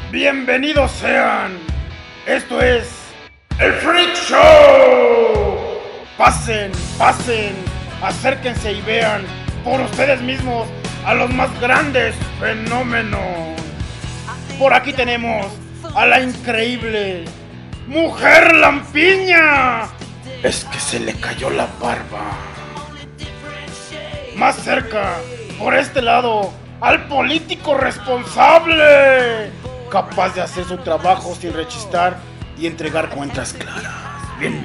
Bienvenidos sean. Esto es el Freak Show. Pasen, acérquense y vean por ustedes mismos a los más grandes fenómenos. Por aquí tenemos a la increíble Mujer Lampiña. Es que se le cayó la barba. Más cerca, por este lado, al político responsable, capaz de hacer su trabajo sin rechistar y entregar cuentas claras. Bien.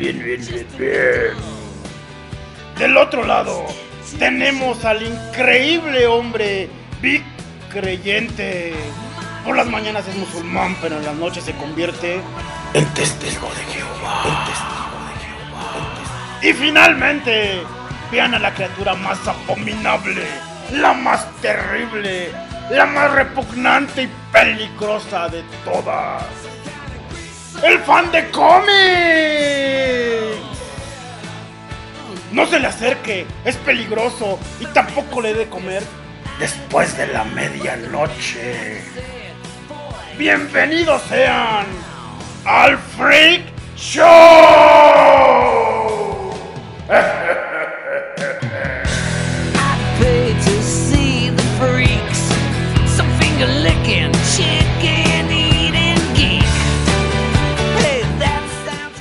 Del otro lado, tenemos al increíble hombre Big Creyente. Por las mañanas es musulmán, pero en las noches se convierte en testigo de Jehová. Y finalmente, vean a la criatura más abominable, la más terrible, la más repugnante y peligrosa de todas. ¡El fan de cómics! No se le acerque, es peligroso y tampoco le dé comer después de la medianoche. Bienvenidos sean al Freak Show. Licking, chicken eating geek. Hey, that sounds.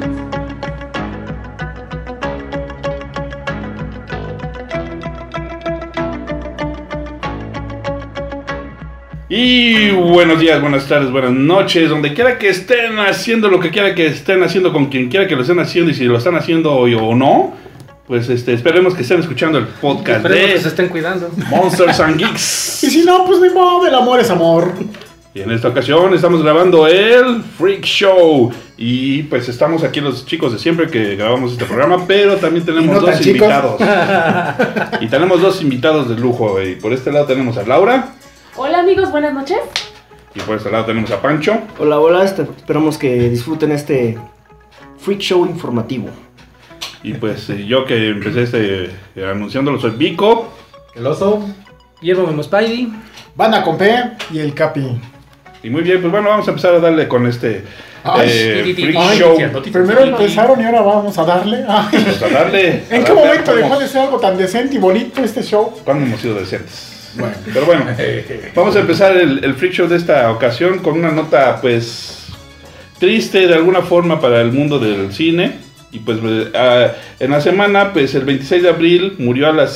Y buenos días, buenas tardes, buenas noches, donde quiera que estén haciendo lo que quiera que estén haciendo, con quien quiera que lo estén haciendo, y si lo están haciendo hoy o no, pues esperemos que estén escuchando el podcast esperemos de que se estén cuidando. Monsters and Geeks. Y si no, pues ni modo, el amor es amor. Y en esta ocasión estamos grabando el Freak Show. Y pues estamos aquí los chicos de siempre que grabamos este programa, pero también tenemos no dos chicos. invitados. Y tenemos dos invitados de lujo. Y por este lado tenemos a Laura. Hola amigos, buenas noches. Y por este lado tenemos a Pancho. Hola, esperamos que disfruten este Freak Show informativo. Y pues yo que empecé anunciándolo soy Vico. El oso, Hierro Memo Spidey. Banda con P y el Capi. Y muy bien, pues bueno, vamos a empezar a darle con este Freak ay, Show. Primero empezaron y ahora vamos a darle. Ay. Vamos a darle. ¿En qué momento dejó de ser algo tan decente y bonito este show? ¿Cuándo hemos sido decentes? Bueno. Pero bueno, vamos a empezar el Freak Show de esta ocasión con una nota pues triste de alguna forma para el mundo del cine. Y pues en la semana, pues el 26 de abril murió a los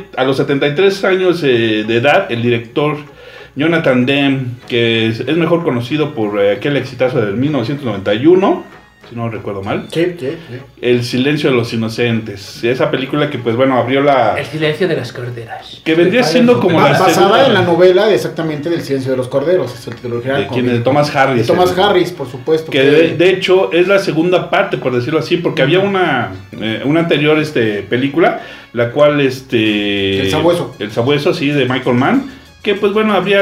73 años de edad el director Jonathan Demme, que es mejor conocido por aquel exitazo del 1991, si no recuerdo mal. Sí. El silencio de los inocentes. Esa película que pues bueno abrió El silencio de las corderas. que vendría siendo como la basada segunda- en la novela exactamente del Silencio de los Corderos. Es el título original. de Thomas Harris. De Thomas Harris, por supuesto. Que de hecho es la segunda parte, por decirlo así, porque había una anterior película, la cual El Sabueso. El Sabueso, sí, de Michael Mann, que pues bueno, abría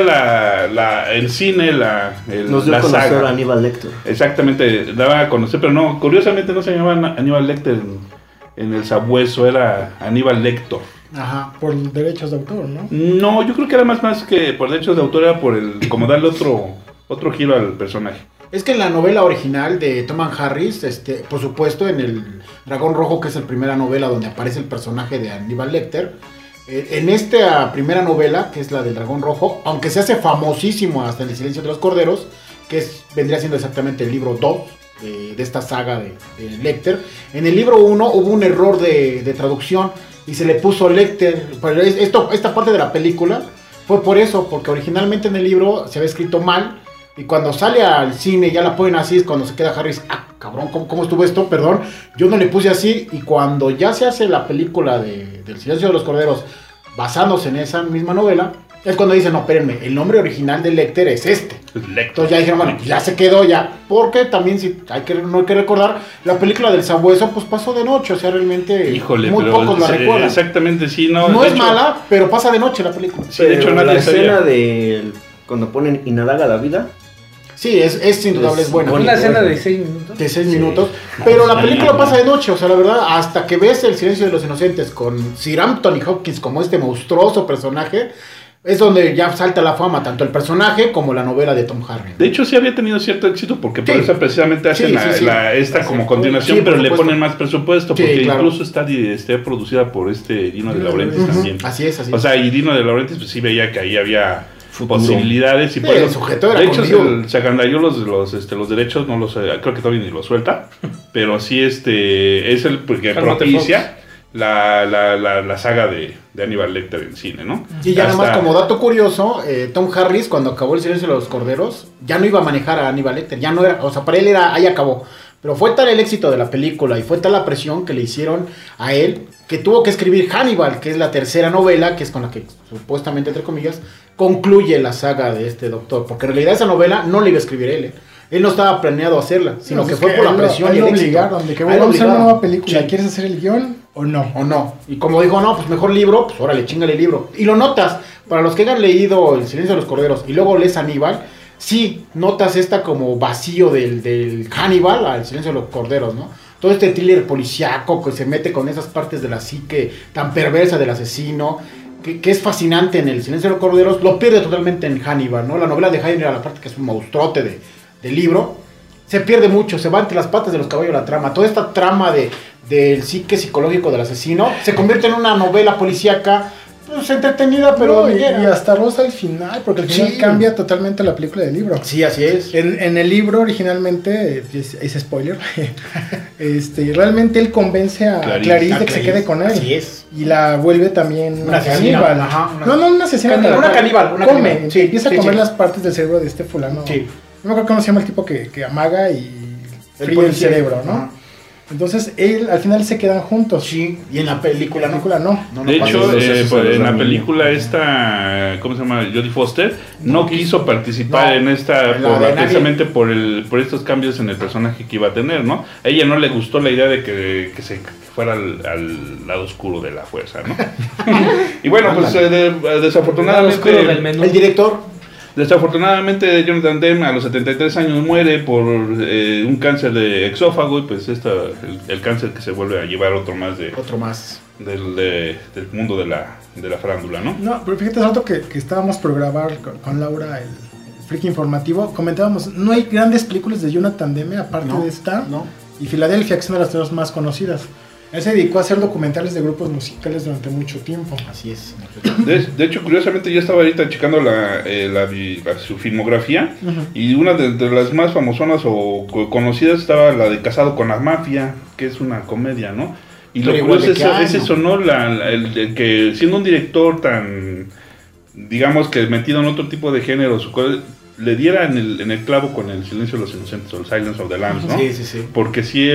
el cine, Nos dio la a conocer saga. a Aníbal Lecter. Exactamente, daba a conocer, pero no, curiosamente no se llamaba Aníbal Lecter en el Sabueso, era Aníbal Lecter. Ajá, por derechos de autor, ¿no? No, yo creo que era más que por derechos de autor, era por como darle otro giro al personaje. Es que en la novela original de Thomas Harris, por supuesto, en el Dragón Rojo, que es la primera novela donde aparece el personaje de Aníbal Lecter, en esta primera novela, que es la del Dragón Rojo, aunque se hace famosísimo hasta en El Silencio de los Corderos, que vendría siendo exactamente el libro 2 de esta saga de Lecter, en el libro 1 hubo un error de traducción y se le puso Lecter. Pero esta parte de la película fue por eso, porque originalmente en el libro se había escrito mal. Y cuando sale al cine ya la ponen así, es cuando se queda Harris, cabrón, ¿cómo estuvo esto? Perdón, yo no le puse así. Y cuando ya se hace la película del Silencio de los Corderos, basándose en esa misma novela, es cuando dicen, no, espérenme, el nombre original de Lecter es este. Entonces ya dijeron, bueno, pues ya se quedó ya. Porque también, no hay que recordar, la película del Sabueso, pues pasó de noche, o sea, realmente Híjole, muy pero pocos la recuerdan. exactamente, sí, no. No de es hecho, mala, pero pasa de noche la película. Sí, de hecho Pero nadie la sabía. escena de cuando ponen Inadaga la vida. Sí, es indudable, es buena. Una escena de 6 minutos. De 6 minutos, pero la película pasa de noche, o sea, la verdad, hasta que ves El Silencio de los Inocentes con Sir Anthony Hopkins como este monstruoso personaje, Es donde ya salta la fama, tanto el personaje como la novela de Tom Harris. De hecho, sí había tenido cierto éxito porque por Sí. eso precisamente hacen Sí. esta como continuación, Sí, por pero le supuesto. ponen más presupuesto Sí, porque claro. incluso está producida por Dino de Laurentiis Ujú. también. Así es. O sea, y Dino de Laurentiis pues sí veía que ahí había Futuro. posibilidades y Sí, por eso- el sujeto era de hecho conmigo. se agandalló los derechos, no los creo que todavía ni los suelta, pero sí es el porque Cálmate, propicia la saga de Hannibal Lecter en cine, ¿no? Y ya nada más Hasta- como dato curioso, Tom Harris cuando acabó El silencio de los corderos, ya no iba a manejar a Hannibal Lecter, ya no era, o sea, para él era, ahí acabó. Pero fue tal el éxito de la película y fue tal la presión que le hicieron a él que tuvo que escribir Hannibal, que es la tercera novela, que es con la que supuestamente, entre comillas, concluye la saga de este doctor. Porque en realidad esa novela no la iba a escribir él. Él no estaba planeado hacerla, sino No, que es fue por la presión y y el lo éxito. obligaron, de que A él vamos a hacer una obligaron. nueva película, Sí. ¿quieres hacer el guión o no? O no. Y como dijo, no, pues mejor libro, pues órale, chingale el libro. Y lo notas, para los que hayan leído El silencio de los corderos y luego lees Hannibal, sí notas esta como vacío del Hannibal al silencio de los corderos, ¿no? Todo este thriller policiaco que se mete con esas partes de la psique tan perversa del asesino, que es fascinante en El silencio de los corderos, lo pierde totalmente en Hannibal, ¿no? La novela de Hannibal, aparte que es un monstruote de libro, se pierde mucho, se va entre las patas de los caballos la trama. Toda esta trama del psique psicológico del asesino se convierte en una novela policíaca, pues entretenida, pero No, y ligera. hasta rosa al final, porque al final Sí. cambia totalmente la película del libro. Sí, así es. En el libro originalmente, es spoiler, realmente él convence a Clarice de que se quede con él. Así es. Y la vuelve también Una asesina, caníbal. ajá, No, una asesina. Caníbal, tal una cual. caníbal, una Come, caníbal. Sí, empieza sí, a comer sí. las partes del cerebro de este fulano. Sí. No me acuerdo cómo se llama el tipo que amaga y fríe el policía. cerebro, ¿no? Ajá. Entonces, al final se quedan juntos. Sí, y en la película La no. película no. No, De no hecho, pasa eso. eso se pues, los en da la un película esta, ¿cómo se llama? Jodie Foster, no quiso participar No, en esta, en la de nadie. precisamente por estos cambios en el personaje que iba a tener, ¿no? A ella no le gustó la idea de que se fuera al lado oscuro de la fuerza, ¿no? Y bueno, pues desafortunadamente... Oscuro del menú. El director, Desafortunadamente Jonathan Demme a los 73 años muere por un cáncer de exófago y pues el cáncer que se vuelve a llevar otro más otro más. del mundo de la farándula, ¿no? No, pero fíjate, hace rato que estábamos por grabar con Laura el Freak Informativo, comentábamos, no hay grandes películas de Jonathan Demme aparte No, de esta, no. y Filadelfia, que es una de las tres más conocidas. Él se dedicó a hacer documentales de grupos musicales durante mucho tiempo. Así es. De hecho, curiosamente, yo estaba ahorita checando su filmografía y una de las más famosonas o conocidas estaba la de Casado con la Mafia, que es una comedia, ¿no? Y lo Pero igual curioso de qué es año. eso, ¿no? El que siendo un director tan, digamos que metido en otro tipo de géneros, le diera en el clavo con El silencio de los inocentes o el Silence of the Lambs, ¿no? Sí, sí, sí. Porque sí,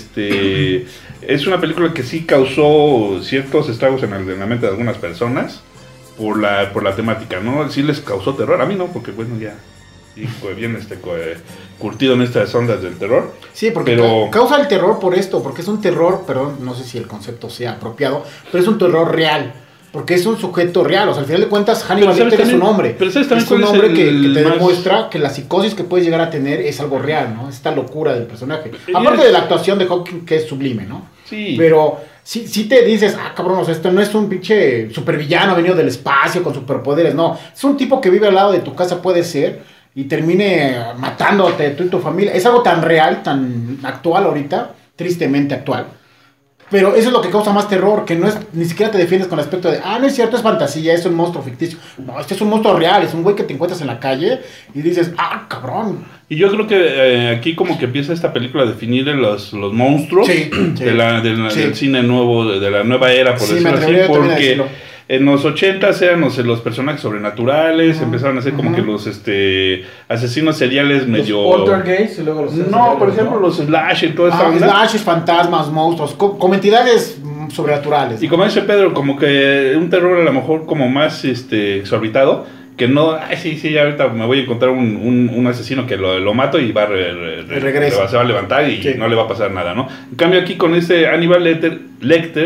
es una película que sí causó ciertos estragos en la mente de algunas personas por la temática, ¿no? Sí les causó terror, a mí no, porque bueno, ya sí, fue bien curtido en estas ondas del terror. Sí, porque Pero- causa el terror por esto, porque es un terror, perdón, no sé si el concepto sea apropiado, pero es un terror real. Porque es un sujeto real, o sea, al final de cuentas Hannibal Pero ¿sabes Lecter es un también- hombre. pero ¿sabes también es un cuál es hombre que el te más- demuestra que la psicosis que puedes llegar a tener es algo real, ¿no? Esta locura del personaje. Y Aparte es- de la actuación de Hawking, que es sublime, ¿no? Sí. Pero sí te dices, cabrón, o sea, esto no es un pinche supervillano venido del espacio con superpoderes, no. Es un tipo que vive al lado de tu casa, puede ser, y termine matándote tú y tu familia. Es algo tan real, tan actual ahorita, tristemente actual. Pero eso es lo que causa más terror, que no es, ni siquiera te defiendes con el aspecto de, no es cierto, es fantasía, es un monstruo ficticio. No, este es un monstruo real, es un güey que te encuentras en la calle y dices, cabrón. Y yo creo que aquí como que empieza esta película a definir los monstruos Sí, sí. Sí. del cine nuevo, de la nueva era, por Sí, me decirlo así, atrevería también a porque decirlo. en los 80 eran los personajes sobrenaturales, empezaron a ser como que los asesinos seriales medio... Poltergeist y luego los... No, por ejemplo, los slash y toda esta onda. Slashes, fantasmas, monstruos, como entidades sobrenaturales. Y como dice Pedro, como que un terror a lo mejor como más exorbitado, que no, sí, ya ahorita me voy a encontrar un asesino que lo mato y va a regresa. se va a levantar y Sí. no le va a pasar nada, ¿no? En cambio aquí con este Hannibal Lecter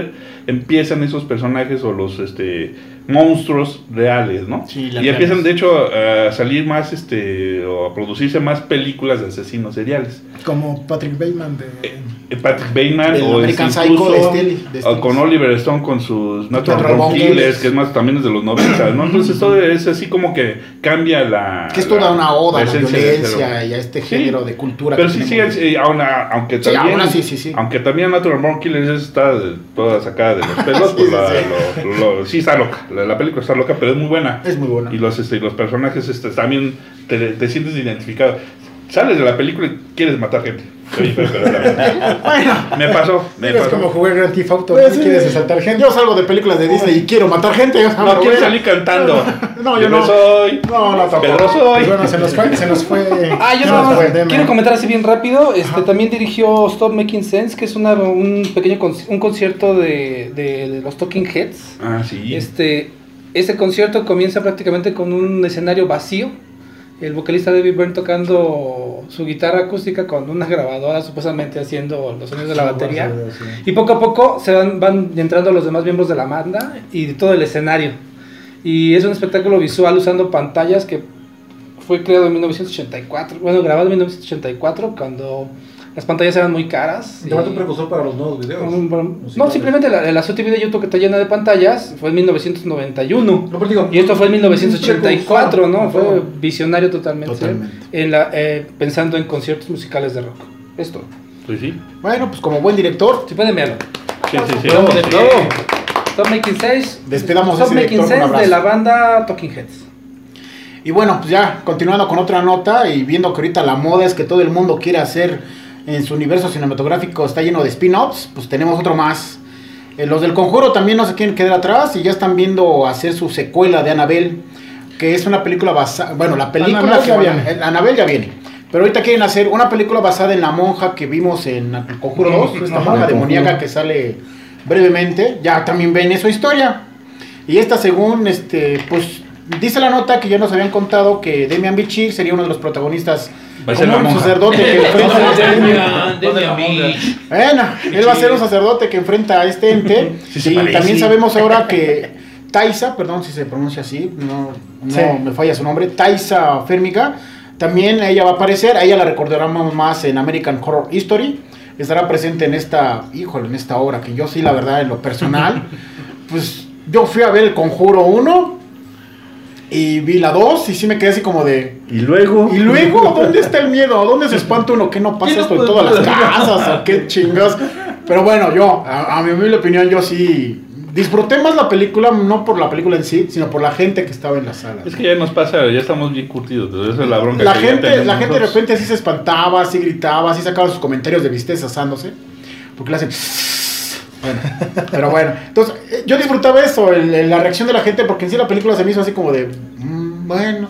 empiezan esos personajes o los monstruos reales, ¿no? Sí, y empiezan de hecho a salir más o a producirse más películas de asesinos seriales. Como Patrick Bateman de... Patrick Bateman Del o American incluso Psycho de Steli. o con Oliver Stone con sus Natural Natural Born Born Killers, Killers. que es más también es de los 90, ¿no? Entonces todo es así como que cambia la... Que es toda una oda a la esencia del violencia género. y a este Sí, género de cultura. pero que sí tenemos. sigue, aunque Sí, también, aún así, sí. aunque también Natural Born Killers está toda sacada de los pelos, Sí, pues sí está loca, la película está loca, pero es muy buena. Es muy buena. Y los personajes también te sientes identificado. Sales de la película y quieres matar gente. Oye, pero Bueno, me pasó. Es como jugar Grand Theft Auto, pues, ¿no? Quieres asaltar gente. yo salgo de películas de Disney y quiero matar gente. O sea, No, me quiero voy a- salir cantando. No, yo no. Soy. No, tampoco. Pedro soy. Pues bueno, se nos fue. Yo se nada nos más fue el tema. quiero comentar así bien rápido. También dirigió Stop Making Sense, que es un pequeño un concierto de los Talking Heads. Ah, sí. Ese concierto comienza prácticamente con un escenario vacío. El vocalista David Byrne tocando su guitarra acústica con una grabadora, supuestamente haciendo los sonidos de la batería. Y poco a poco se van entrando los demás miembros de la banda y de todo el escenario. Y es un espectáculo visual usando pantallas que fue creado en 1984. Bueno, grabado en 1984, cuando las pantallas eran muy caras. Lleva un precursor para los nuevos videos. No, simplemente la suite video YouTube que está llena de pantallas fue en 1991. No, pero digo, Y esto fue en 1984, ¿no? precursor. Fue visionario totalmente. Totalmente. Pensando en conciertos musicales de rock. Esto. Pues sí. Bueno, pues como buen director, Si pueden verlo. Sí. Bravo. Stop Making Sense. Despedamos a Stop ese Making director con un Sense de abrazo. la banda Talking Heads. y bueno, pues ya continuando con otra nota y viendo que ahorita la moda es que todo el mundo quiere hacer en su universo cinematográfico, está lleno de spin-offs, pues tenemos otro más. Los del Conjuro también no se quieren quedar atrás y ya están viendo hacer su secuela de Annabelle, que es una película basada, bueno, la película Annabelle que ya van a- viene. Annabelle ya viene. Pero ahorita quieren hacer una película basada en la monja que vimos en El Conjuro 2, esta Ajá, monja El demoníaca Conjuro. que sale brevemente, ya también ven esa historia. Y esta según, pues, dice la nota que ya nos habían contado que Demian Bichir sería uno de los protagonistas Va a ser como la un monja. sacerdote que enfrenta Bueno, él va a ser un sacerdote que enfrenta a este ente. Sí se y parece. también sabemos ahora que Taisa, perdón si se pronuncia así, no Sí. me falla su nombre, Taisa Férmica, también ella va a aparecer, a ella la recordaremos más en American Horror History, estará presente en esta obra, que yo sí, la verdad, en lo personal, pues yo fui a ver El Conjuro 1 y vi la 2 y sí me quedé así como de... Y luego. Y luego, ¿dónde está el miedo? ¿Dónde se espanta uno? ¿Qué no pasa esto en todas las casas? ¿O qué chingas? Pero bueno, yo, a mi humilde opinión, yo sí disfruté más la película, no por la película en sí, sino por la gente que estaba en la sala. Es que ya nos pasa, ya estamos bien curtidos. Esa es la bronca. La que ya gente tenemos de nosotros. repente sí se espantaba, sí gritaba, sí sacaba sus comentarios de vistez asándose, porque le hacen... Bueno, pero bueno, entonces yo disfrutaba eso, la reacción de la gente, porque en sí la película se me hizo así como de, bueno,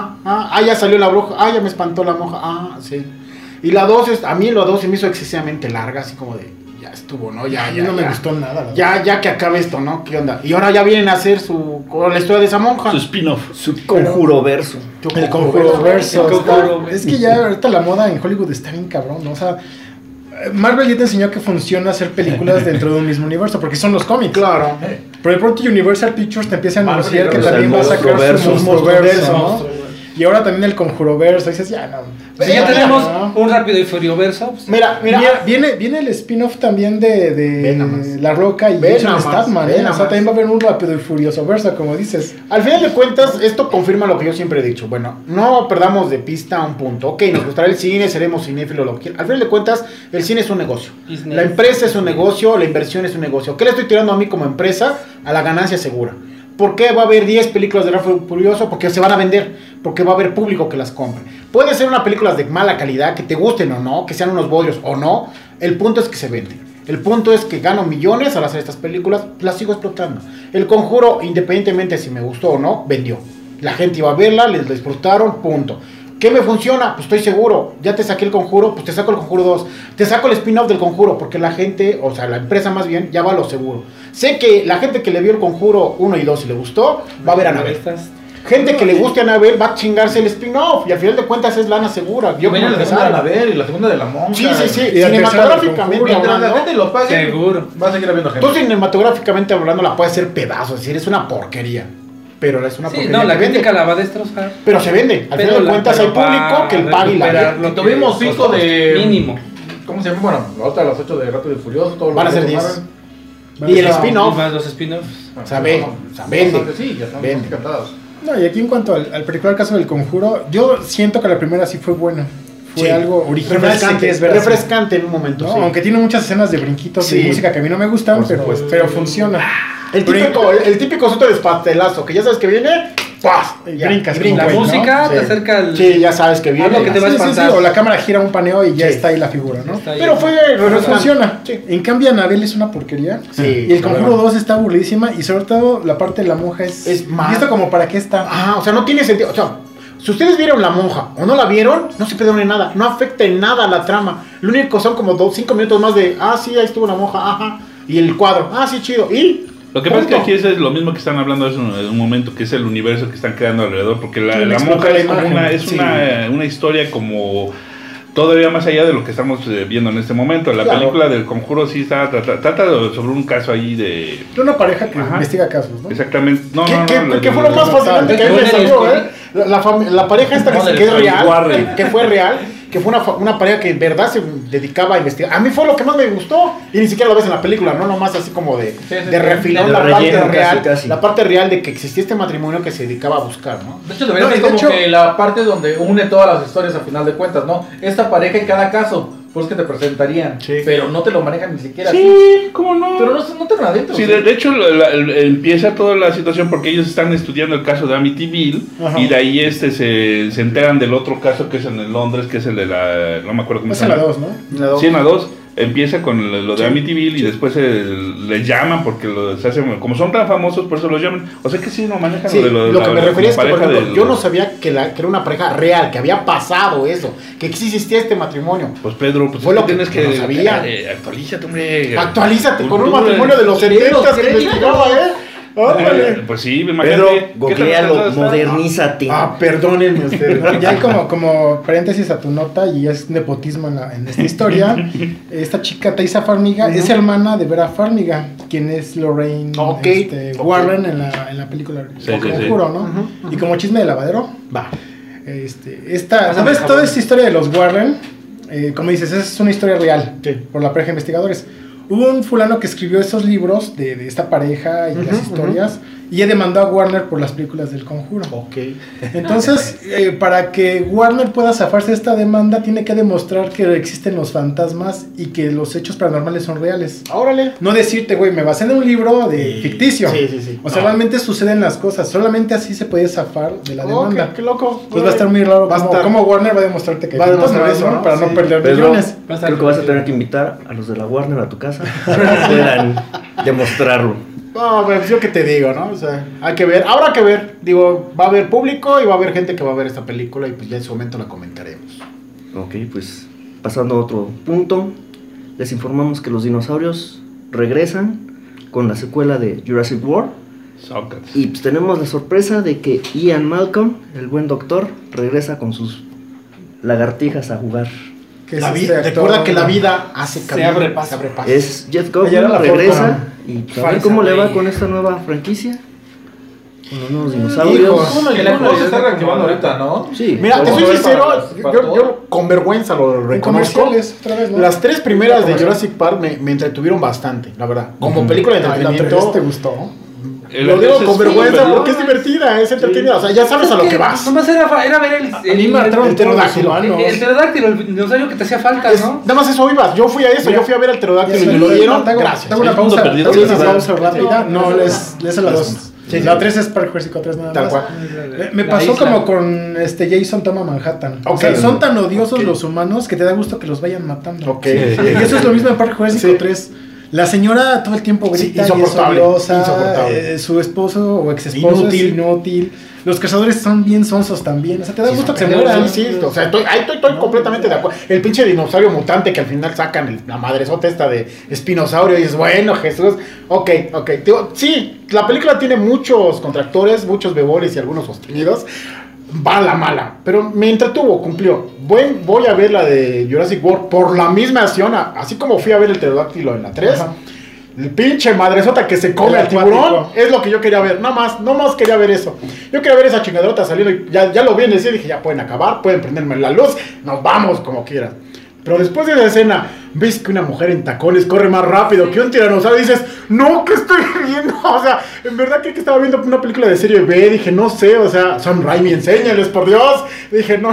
ya salió la bruja, ya me espantó la monja, sí. Y la 2, a mí la 2 se me hizo excesivamente larga, así como de, ya estuvo, ¿no? A mí no me gustó nada. Ya que acabe esto, ¿no? ¿Qué onda? Y ahora ya vienen a hacer la historia de esa monja. Su spin-off. Su conjuro verso. El Conjuro verso. El Conjuro Es que ya ahorita la moda en Hollywood está bien cabrón, ¿no? O sea, Marvel ya te enseñó que funciona hacer películas dentro de un mismo universo, porque son los cómics. Claro. Pero de pronto Universal Pictures te empieza a Marvel anunciar que Universal también va a sacar su Monstruoverso, monstruoverso, ¿no? Monstruoverso. Y ahora también el Conjuroverso. Dices, ya no. Pues Sí, ya tenemos ¿no? un Rápido y Furioverso. Pues, Mira, Viene el spin-off también Ve de nada más. La Roca y Ve Jason nada más, Statham, ve ¿eh? nada O sea, más. también va a haber un Rápido y Furioso verso, como dices. al final de cuentas, esto confirma lo que yo siempre he dicho. Bueno, no perdamos de pista un punto. Ok, nos gustará el cine, seremos cinéfilos, lo que quieran. Al final de cuentas, el cine es un negocio. Disney. La empresa es un negocio, la inversión es un negocio. ¿Qué le estoy tirando a mí como empresa? A la ganancia segura. ¿Por qué va a haber 10 películas de Rápido y Furioso? Porque se van a vender, porque va a haber público que las compre. Puede ser una película de mala calidad, que te gusten o no, que sean unos bodrios o no. El punto es que se venden. El punto es que gano millones al hacer estas películas, las sigo explotando. El Conjuro, independientemente si me gustó o no, vendió. La gente iba a verla, les disfrutaron, punto. ¿Qué me funciona? Pues estoy seguro. Ya te saqué el Conjuro, pues te saco el Conjuro 2. Te saco el spin-off del Conjuro, porque la gente, o sea, la empresa más bien, ya va a lo seguro. Sé que la gente que le vio el Conjuro 1 y 2 y le gustó, va a ver a Annabelle. gente que le guste a Annabelle va a chingarse el spin-off y al final de cuentas es lana segura. Yo Viene como la segunda de empresario. Annabelle y la segunda de la monja. Sí, sí, sí. Y la Cinematográficamente tercera Mientras la hablando, gente lo pague, Seguro. va a seguir habiendo gente. tú cinematográficamente hablando la puedes hacer pedazos, es decir, es una porquería. Pero es una Sí, porquería no, la que vende. crítica la va a destrozar. Pero se vende. Al Pero final de la- cuentas hay pero va público que el a pague y la recuperar ve. lo Y tuvimos que 5 costó. de... Mínimo. ¿Cómo se llama? Bueno, la otra de las 8 de Rápido y Furioso. Todos Van a los ser que 10. tomaron. Y el Y spin-off. más los spin-offs. O sea, ve, o sea, vende. Sí, ya están Vende. encantados. No, y aquí en cuanto al particular caso del Conjuro, yo siento que la primera sí fue buena. Fue Sí. algo original, refrescante, sí, es verdad. refrescante en un momento. ¿No? Sí. Aunque tiene muchas escenas de brinquitos Sí. y música que a mí no me gustan, Por pero, supuesto. pero funciona. El típico susto de pastelazo, que ya sabes que viene, ¡paz! Y Ya, brincas y como La güey, ¿no? música Sí. te acerca al... Sí, ya sabes que viene. Algo que te va a Sí, sí, sí, espantar. o la cámara gira un paneo y ya Sí. está ahí la figura, ¿no? Está ahí. Pero fue Pero refrescante. funciona. Sí. En cambio, Annabelle es una porquería. Sí, Y el la Conjuro verdad. 2 está aburridísima. Y sobre todo la parte de la monja es más- ¿Y esto como para qué está? Ajá, o sea, no tiene sentido. O sea, si ustedes vieron La Monja o no la vieron, no se pierden en nada. No afecta en nada a la trama. Lo único son como 5 minutos más de, sí, ahí estuvo la monja, ajá. Y el cuadro, sí, chido. Y Lo que pasa es que punto. aquí es lo mismo que están hablando hace un momento, que es el universo que están creando alrededor, porque Sí, la le monja explota la es como imagen, una, es sí. una historia como todavía más allá de lo que estamos viendo en este momento. La Claro. película del Conjuro sí trata sobre un caso ahí de... De una pareja que Ajá. investiga casos, ¿no? Exactamente. No, ¿Qué, no, qué- no, qué fue lo más fascinante que a mí me salió, La pareja esta que es real, que fue real, que fue una pareja que en verdad se dedicaba a investigar. A mí fue lo que más me gustó y ni siquiera lo ves en la película, no nomás así como de refilón De la parte relleno, casi, real, casi. la parte real de que existía este matrimonio que se dedicaba a buscar, ¿no? De hecho, debería No, y ser de como hecho- que la parte donde une todas las historias a final de cuentas, ¿no? Esta pareja en cada caso, pues que te presentarían, Sí. pero no te lo manejan ni siquiera así. Sí, ¿cómo no? Pero no te van adentro. Sí, de hecho empieza toda la situación porque ellos están estudiando el caso de Amityville Ajá. y de ahí se enteran del otro caso que es en Londres, que es el de la... no me acuerdo cómo Es se en la llama. 2, ¿no? Sí, en la 2 empieza con lo de Amityville y después les llaman porque se hacen, como son tan famosos, por eso los llaman. O sea que sí, no manejan Sí, lo de lo de lo que la- me refería es que, como por pareja ejemplo, del- yo no sabía que era una pareja real, que había pasado eso, que existía este matrimonio. Pues Pedro, pues Fue es lo que tienes que... no sabía. Actualízate, hombre. Actualízate con un Cultura. matrimonio de los 70 que investigaba, Órale. Pues sí, Pedro, imagínate. ¿qué tan googlealo, atrasado está? modernízate. Perdónenme ustedes. ¿No? Ya hay como paréntesis a tu nota y es nepotismo en esta historia. Esta chica Thaisa Farmiga es hermana de Vera Farmiga, quien es Lorraine Ok, ok. Warren en la película Sí, El sí, sí. Conjuro, ¿no? Y como chisme de lavadero, Va. ¿sabes? Toda esta historia de los Warren, como dices, es una historia real Sí. por la pareja de investigadores. Hubo un fulano que escribió esos libros de esta pareja y las historias y ella demandó a Warner por las películas del Conjuro. Ok. Entonces, para que Warner pueda zafarse de esta demanda, tiene que demostrar que existen los fantasmas y que los hechos paranormales son reales. Órale. No decirte, güey, me basé en un libro de Sí. ficticio. Sí, sí, sí. O sea, No. realmente suceden las cosas. Solamente así se puede zafar de la demanda. Qué loco. Pues va a estar muy raro Va a cómo, estar- cómo Warner va a demostrarte que hay Va a demostrar fantasmas, eso, ¿no? ¿no? Para no Sí. perder Pedro, millones. creo que vas a tener que invitar a los de la Warner a tu casa para que puedan demostrarlo. No, pues yo qué te digo, ¿no? O sea, hay que ver. Habrá que ver. Digo, va a haber público y va a haber gente que va a ver esta película y pues ya en su momento la comentaremos. Ok, pues pasando a otro punto, les informamos que los dinosaurios regresan con la secuela de Jurassic World Sócrates. y pues tenemos la sorpresa de que Ian Malcolm, el buen doctor, regresa con sus lagartijas a jugar. Que es La este vida, actor- recuerda que la vida hace camino. abre paso. Se abre paso. Es Jeff Ayer Goldblum, era la regresa foto, y pues, a ver cómo le va con esta nueva franquicia, con los nuevos dinosaurios. Hijos. Que la cosa se está reactivando ahorita, ¿no? Sí, Mira, te Vamos soy a ver sincero, para las- para yo todo. con vergüenza lo En reconozco. comerciales, otra vez, ¿no? Las tres primeras de Comercial. Jurassic Park me entretuvieron bastante, la verdad. Como película de Ay, la entretenimiento. 3 te gustó. Lo digo con vergüenza porque es divertida, es entretenida. O sea, ya sabes a lo que vas. Nomás era ver El pterodáctilo. el pterodáctilo, el dinosaurio que te hacía falta, Es- ¿no? Nada más eso ibas. Yo fui a eso, yo fui a ver al pterodáctilo y me lo dieron. Gracias. Tengo una El mundo pausa, perdido. tengo una Sí, sí, pausa sí. rápida. No, les la 2. Sí, La sí. 3 es Park Jurásico 3 nada Tal más. cual. Me La pasó isla. como con Jason Toma Manhattan. O Ok. sea, son tan odiosos Ok. los humanos que te da gusto que los vayan matando. Ok. Y eso es lo mismo en Parque Jurásico Sí. 3. La señora todo el tiempo grita y es insoportable, odiosa. insoportable. Su esposo o ex esposo es inútil. Los cazadores son bien sonsos también. O sea, te da gusto que se mueran. Sí, o sea, estoy completamente de acuerdo. El pinche dinosaurio mutante que al final sacan la madresota esta de espinosaurio y dices, bueno, Jesús, ok. Digo, sí, la película tiene muchos contractores, muchos beboles y algunos sostenidos. Va la mala, pero me entretuvo, cumplió. Voy a ver la de Jurassic World por la misma acción, así como fui a ver el pterodáctilo en la 3. Ajá. El pinche madresota que se come al tiburón es lo que yo quería ver, no más quería ver eso. Yo quería ver esa chingadrota saliendo y ya lo vi en el cine y dije, ya pueden acabar, pueden prenderme la luz, nos vamos como quieran. Pero después de esa escena, ves que una mujer en tacones corre más rápido que un tiranosaurio y dices, no, ¿qué estoy viendo? O sea, en verdad que estaba viendo una película de serie B, dije, no sé, o sea, Sam Raimi, enséñales, por Dios. Dije, no.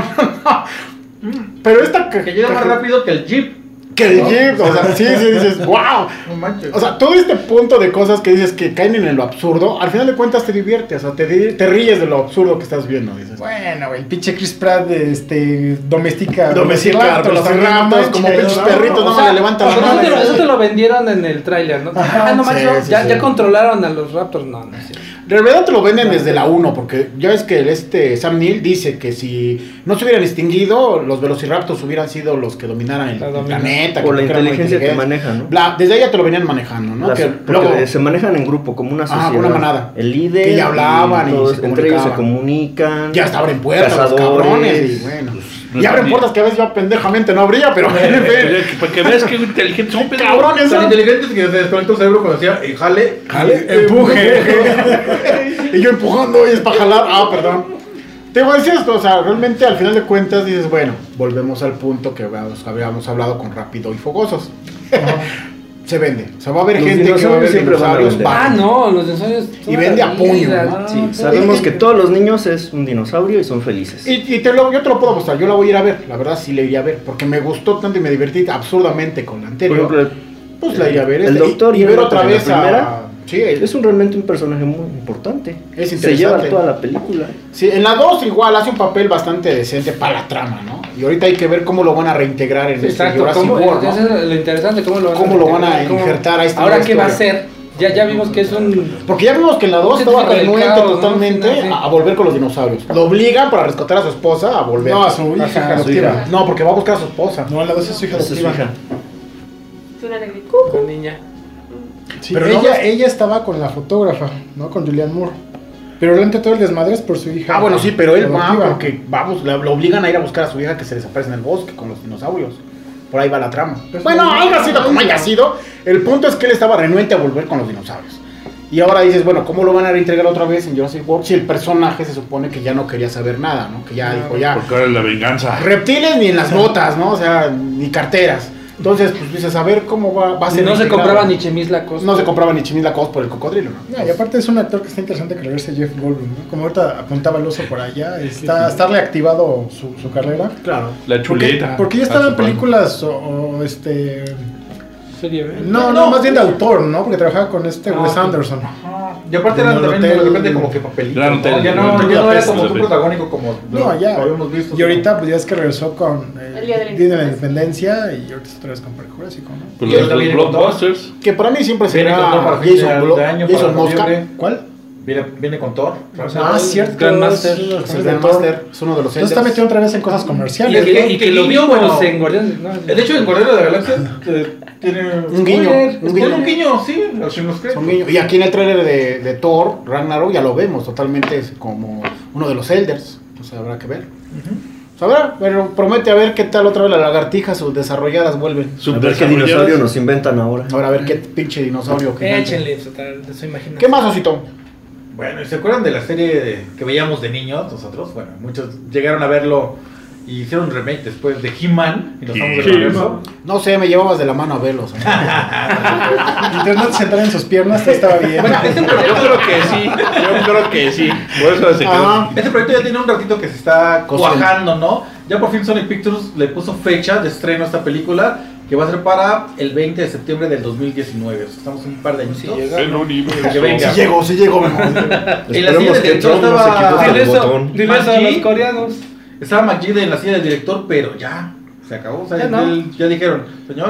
Pero esta que llega más rápido que el Jeep. Jeep, o sea, sí, dices, wow. No manches. O sea, todo este punto de cosas que dices que caen en lo absurdo, al final de cuentas te diviertes, o sea, te ríes de lo absurdo que estás viendo, dices. Bueno, el pinche Chris Pratt domestica los velociraptors, como pinches perritos, no le levantan la mano. Eso te lo vendieron en el tráiler, ¿no? No manches, ya controlaron a los Raptors, no. De verdad te lo venden desde la 1, porque ya ves que Sam Neill dice que si no se hubieran extinguido, los velociraptors hubieran sido los que dominaran el planeta. Por la inteligencia que manejan, ¿no? Desde ahí ya te lo venían manejando, ¿no? Porque luego se manejan en grupo, como una sociedad. Una manada. El líder. Que ya hablaban y entre ellos se comunican. Ya hasta abren puertas, los cabrones. Y bueno. Y abren puertas que a veces yo pendejamente no abría, pero. Para que veas que inteligentes son, cabrones. Tan inteligentes que se desconectó el cerebro cuando decía, jale, empuje. Y yo empujando y es para jalar. Perdón. Te voy a decir esto, o sea, realmente al final de cuentas dices, bueno, volvemos al punto que habíamos hablado con Rápido y Fogosos. Se vende, o sea, va a haber gente que va a ver dinosaurios. Los dinosaurios. Y vende a puño, ¿no? Sí, sabemos que todos los niños es un dinosaurio y son felices. Y yo te lo puedo mostrar, yo la voy a ir a ver, la verdad sí la iría a ver, porque me gustó tanto y me divertí absurdamente con la anterior. Por ejemplo, pues la iría a ver. El doctor y ver otra vez a... Sí, es realmente un personaje muy importante. Es interesante. Se lleva toda la película. Sí, en la 2 igual hace un papel bastante decente para la trama, ¿no? Y ahorita hay que ver cómo lo van a reintegrar en Jurassic World, ¿no? Eso es lo interesante, cómo lo van a injertar a esta ahora qué va a ser. Ya vimos que es un... Porque ya vimos que en la 2 estaba renuente totalmente a volver con los dinosaurios. Lo obligan para rescatar a su esposa a volver. No, a su hija adoptiva. No, porque va a buscar a su esposa. No, en la 2 es su hija adoptiva. Es una negrita. Con niña. Sí, pero ella estaba con la fotógrafa, ¿no? Con Julianne Moore. Pero realmente todo el desmadre es por su hija. Bueno, sí, pero él va porque lo obligan a ir a buscar a su hija que se desaparece en el bosque con los dinosaurios. Por ahí va la trama. Pues bueno, haya sido como haya sido, el punto es que él estaba renuente a volver con los dinosaurios. Y ahora dices, bueno, ¿cómo lo van a reintegrar otra vez en Jurassic World si el personaje se supone que ya no quería saber nada, ¿no? Que ya dijo, ya... Porque ahora es la venganza. Reptiles ni en las botas, ¿no? O sea, ni carteras. Entonces, pues dices, a ver cómo va a ser. No se compraba ni Chemistla-Cos. No se compraba ni Chemistla-Cos por el cocodrilo, ¿no? Y aparte es un actor que está interesante que regrese, Jeff Goldblum, ¿no? Como ahorita apuntaba el oso por allá, está reactivado su carrera. Claro. La chuleta. Porque ya estaba en películas ¿Serie? No, más bien de autor, ¿no? Porque trabajaba con Wes Anderson. Y aparte eran también de repente como que papelitos. Ya no era como un protagónico como lo habíamos visto. Y ahorita pues ya es que regresó con el Día de la Independencia y ahorita otra vez con Jurásico, ¿no? Pues los blockbusters. Que para mí siempre será Jason Mosca. ¿Cuál? Viene con Thor. Cierto. Grandmaster. Es uno de los. Entonces está metido otra vez en cosas comerciales. Y que lo vio en Guardianes. De hecho, en Guardianes de la Galaxia tiene un guiño. Un guiño, sí. Un guiño. Y aquí en el trailer de Thor, Ragnarok, ya lo vemos totalmente como uno de los Elders. Entonces habrá que ver. Pero promete a ver qué tal otra vez las lagartijas desarrolladas vuelven. A ver qué dinosaurio nos inventan ahora. Ahora a ver qué pinche dinosaurio. Échenle su imaginación. ¿Qué más, Osito? Bueno, ¿se acuerdan de la serie que veíamos de niños nosotros? Bueno, muchos llegaron a verlo y hicieron un remake después de He-Man y los Amos del Universo. No sé, me llevabas de la mano a verlos. Mientras no te sentaran en sus piernas, estaba bien. Bueno, Yo creo que sí. Por eso se quedó. Este proyecto ya tiene un ratito que se está cuajando, ¿no? Ya por fin Sonic Pictures le puso fecha de estreno a esta película, que va a ser para el 20 de septiembre del 2019. O sea, estamos un par de años. Sí llegó. En la silla del director estaba... Dile eso a los coreanos. Estaba McGee en la silla del director, pero ya se acabó. O sea, ya dijeron, señor,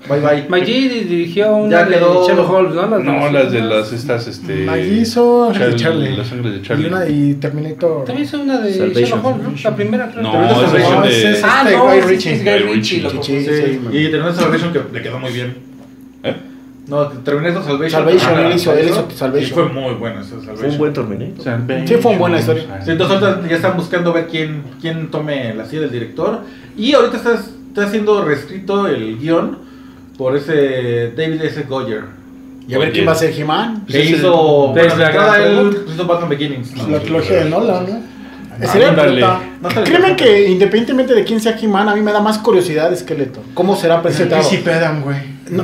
Bye bye. Maggi dirigió una Ya de quedó- Sherlock Holmes, ¿no? No, las de las estas, Maggie hizo Ángeles de Charlie, Charlie. Los Ángeles de Y, Charlie. y Terminator. También hizo una de Salvation. Sherlock Holmes, ¿no? La primera, creo. No, Terminator esa Salvation. es ese de... es Ah, este no, Guy sí, Ritchie. es Guy Ritchie, lo Sí, confundí. sí. Y Terminator Salvation que le quedó muy bien. ¿Eh? No, Terminator Salvation. Salvation, Ajá, él hizo Salvation. Y fue muy bueno ese Salvation. Fue un buen Terminator. Sí, fue una buena historia. Sí, entonces ahorita ya están buscando ver quién tome la silla del director. Y ahorita está siendo reescrito el guión por ese David S. Goyer. Y a ver quién va a ser He-Man. Que hizo. Pues Bueno, la entrada gran él hizo Batman Beginnings. La trilogía de Nolan, ¿no? Sería ándale. No está Créeme bien. que independientemente de quién sea He-Man, a mí me da más curiosidad Skeletor. ¿Cómo será Es el presentado? Príncipe Adam, güey. No,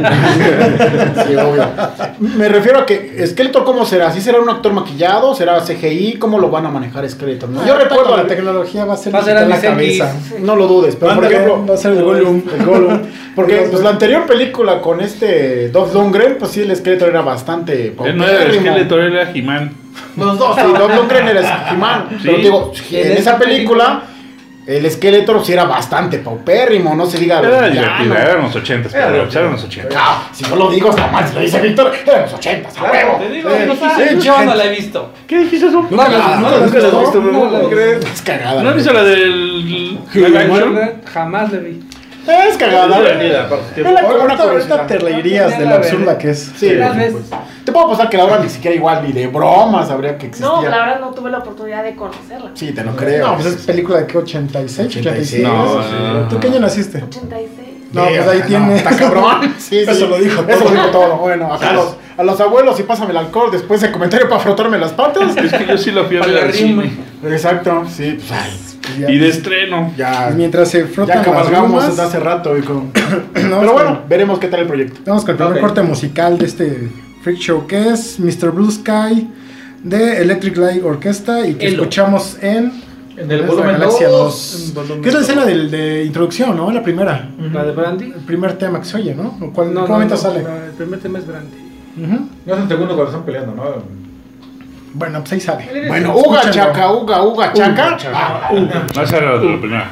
sí, obvio. Me refiero a que Skeletor, ¿cómo será? ¿Sí será un actor maquillado? ¿Será CGI? ¿Cómo lo van a manejar Skeletor? No, yo recuerdo la tecnología va a ser Va a ser digital Alice la X. cabeza. No lo dudes, pero por Ándale, ejemplo, va a ser el Gollum. el Gollum. Porque pues, la anterior película con este Dolph Lundgren, pues sí, el Skeletor era bastante. Él no era el paupérrimo. Skeletor, era He-Man. Los dos, sí, Dolph Lundgren era He-Man. Sí. Pero digo, en esa película, el Skeletor sí era bastante paupérrimo, no se diga. Era villano. divertida, eran los 80, Era pero eran los 80. Ah, si no lo digo, está mal, si lo dice Víctor, eran los 80, a huevo. Te digo, Sí, no sí, sé, yo no la he visto. ¿Qué dijiste eso? No la he visto, ¿No la crees? Es cagada. ¿No has visto la del live action? Jamás le vi. Es cagada. Es divertida, aparte. Es la- una Ahorita curiosidad. te reirías de lo absurda que es. Sí, Tal por vez. supuesto. Te puedo apostar que la obra ni siquiera igual, ni de bromas habría que existir. No, la verdad no tuve la oportunidad de conocerla. Sí, te lo creo. No, pues es película de que 86, 86. No, ¿Tú qué año naciste? 86. No, pues ahí tiene. Está cabrón. Sí, sí. Eso lo dijo Eso todo. lo dijo todo. Bueno, acá a los abuelos y pásame el alcohol después de comentario para frotarme las patas. Es que yo sí lo fui a Para ver la al rima. cine. Exacto, sí. Pues, ay, Y de estreno. ya. Mientras se Ya frotan las cabalgamos brumas, desde hace rato. hijo. no, Pero bueno, veremos qué tal el proyecto. vamos con el primer Ok. corte musical de este Freak Show, que es Mr. Blue Sky de Electric Light Orchestra y que Elo. escuchamos en En el la volumen Galaxia 2. 2. Que es la escena de introducción, ¿no? La primera. ¿La de Brandy? El primer tema que se oye, ¿no? ¿En cuál No, qué momento no, sale? no, el primer tema es Brandy. Ujú. No es el segundo cuando están peleando, ¿no? Bueno, pues ahí sale. Bueno, uga Escúchenlo. chaca, uga chaca. Ah, No, esa era la de la primera.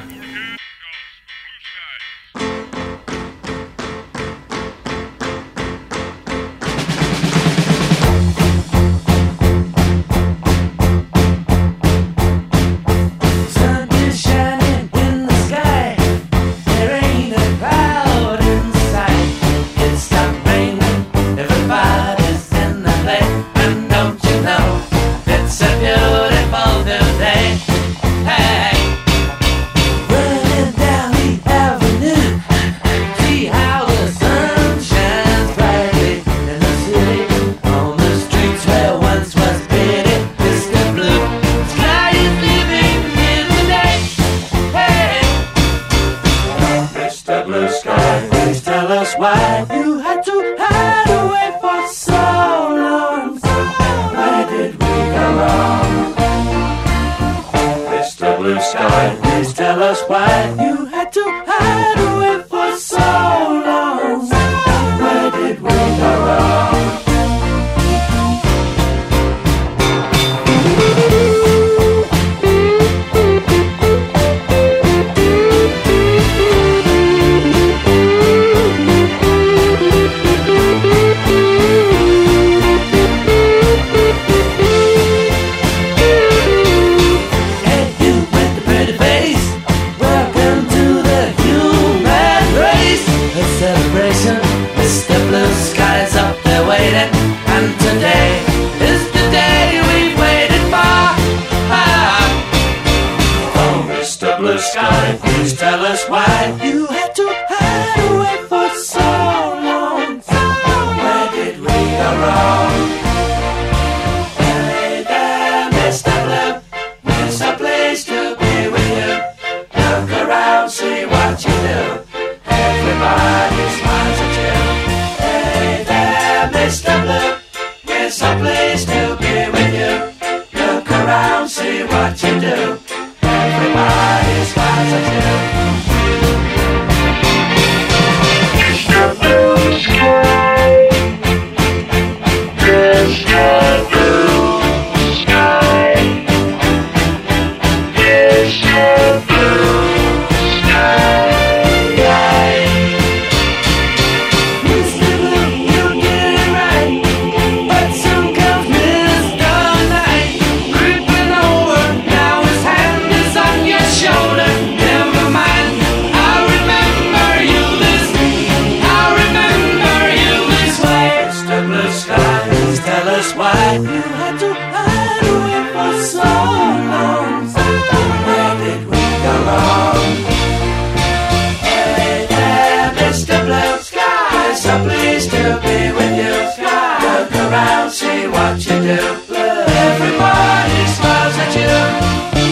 Sun is shining in the sky. There ain't a cloud in sight. It stopped raining. Everybody's in the play. And don't you know it's a beautiful new day? Hey, running down the avenue. See how the sun shines brightly in the city. On the streets where once was pity, Mr. Blue Sky is living in today. Hey, Mr. Blue Sky, please tell us why you had to hide away for so long. Where did we go wrong? Mr. Blue Sky, please tell us why you had to hide away for so long. Where did we go wrong? Hey, you with the pretty face, welcome to the human race. A celebration, Mr. Blue Sky's up there waiting, and today is the day we've waited for. Oh, Mr. Blue Sky, please tell us why you had to hide away for so long. Where did we go wrong? Hey there, Mr. Blue. It's a place to be with you. Look around, see what you do. Everybody smiles at you. Hey there, Mr. Blue. It's a place to be with you. Look around, see what you do. Everybody smiles at you. Mr. Blue Sky. Mr. Blue Sky. Mr. Blue Sky. so long. Where did we go wrong? Hey there, Mr. Blue Sky, so pleased to be with you. Look around, see what you do. Everybody smiles at you.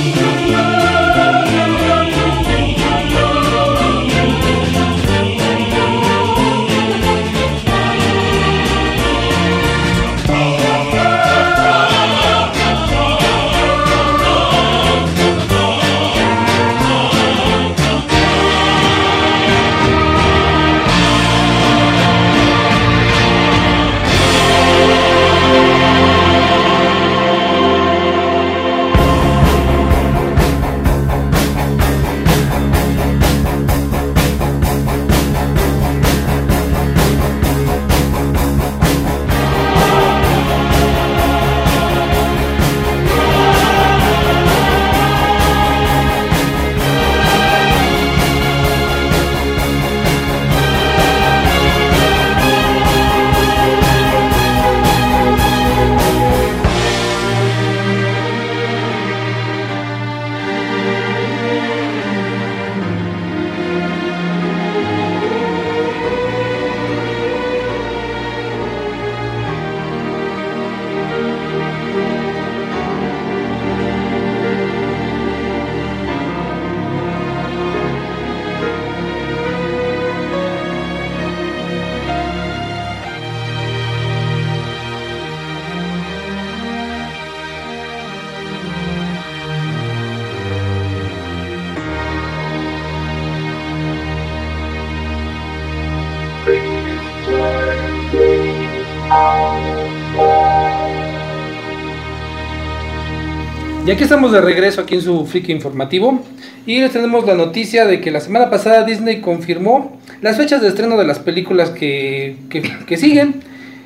Y aquí estamos de regreso aquí en su Friki Informativo y les tenemos la noticia de que la semana pasada Disney confirmó las fechas de estreno de las películas que siguen.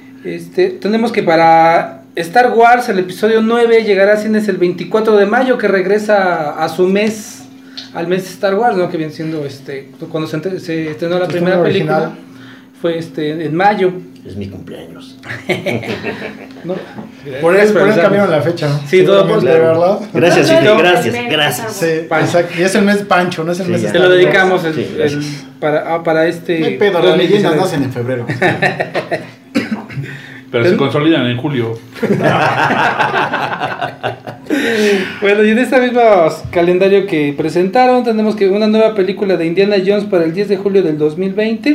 Tenemos que para Star Wars el episodio 9 llegará a cines el 24 de mayo, que regresa a su mes, al mes de Star Wars, ¿no? Que viene siendo cuando se estrenó la primera película. Original. Fue en mayo. Es mi cumpleaños. ¿No? Por eso cambiaron la fecha, ¿no? Sí, todo por de verdad. Gracias, gracias. Sí, exacto. Y es el mes de Pancho, no es el mes de Te lo dedicamos para No hay pedo, las leyendas nacen en febrero. Pero se consolidan en julio. Bueno, y en este mismo calendario que presentaron, tenemos que una nueva película de Indiana Jones para el 10 de julio del 2020.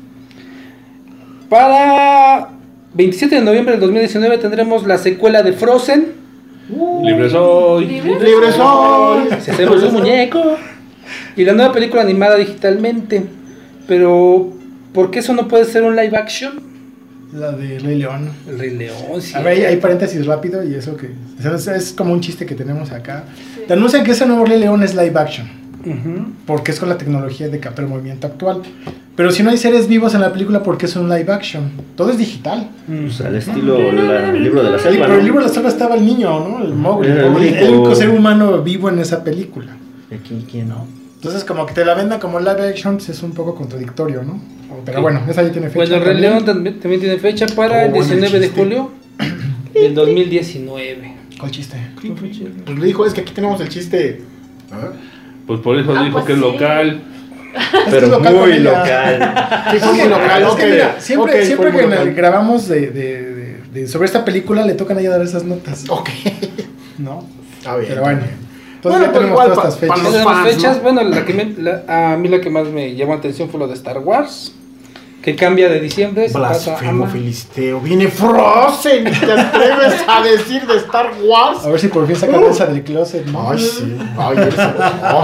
Para 27 de noviembre del 2019 tendremos la secuela de Frozen. Libre soy. Libre soy. Se hacemos un muñeco. Y la nueva película animada digitalmente. Pero, ¿por qué eso no puede ser un live action? La de Rey León. El Rey León, sí. A ver, hay paréntesis rápido y eso que... Es como un chiste que tenemos acá. Te anuncian que ese nuevo Rey León es live action. Porque es con la tecnología de captar movimiento actual. Pero si no hay seres vivos en la película, ¿por qué es un live action? Todo es digital. O sea, al estilo el libro de la selva. Pero el libro de la selva estaba el niño, ¿no? El Mowgli. El único ser humano vivo en esa película. ¿Quién no? Entonces, como que te la vendan como live action, es un poco contradictorio, ¿no? Pero bueno, esa ya tiene fecha. Bueno, el Rey León también tiene fecha para el 19 de julio del 2019. ¿Cuál chiste? Pues le dijo, es que aquí tenemos el chiste. Pues por eso dijo pues que es sí. local. Pero local muy con ella. local. Sí, fue muy local. Es que mira, siempre fue muy que local. grabamos sobre esta película, le tocan a ella dar esas notas. Ok. ¿No? Está bien. Pero bueno. Entonces Bueno, ya pero tenemos igual todas estas fechas. para los Tenemos fans, fechas, ¿no? bueno, a mí la que más me llamó la atención fue lo de Star Wars, que cambia de diciembre, se pasa a Blasfemo, filisteo. Viene Frozen. ¿Te atreves a decir de Star Wars? A ver si por fin sacan esa del closet, ¿no? Ay, sí. Ay, eso.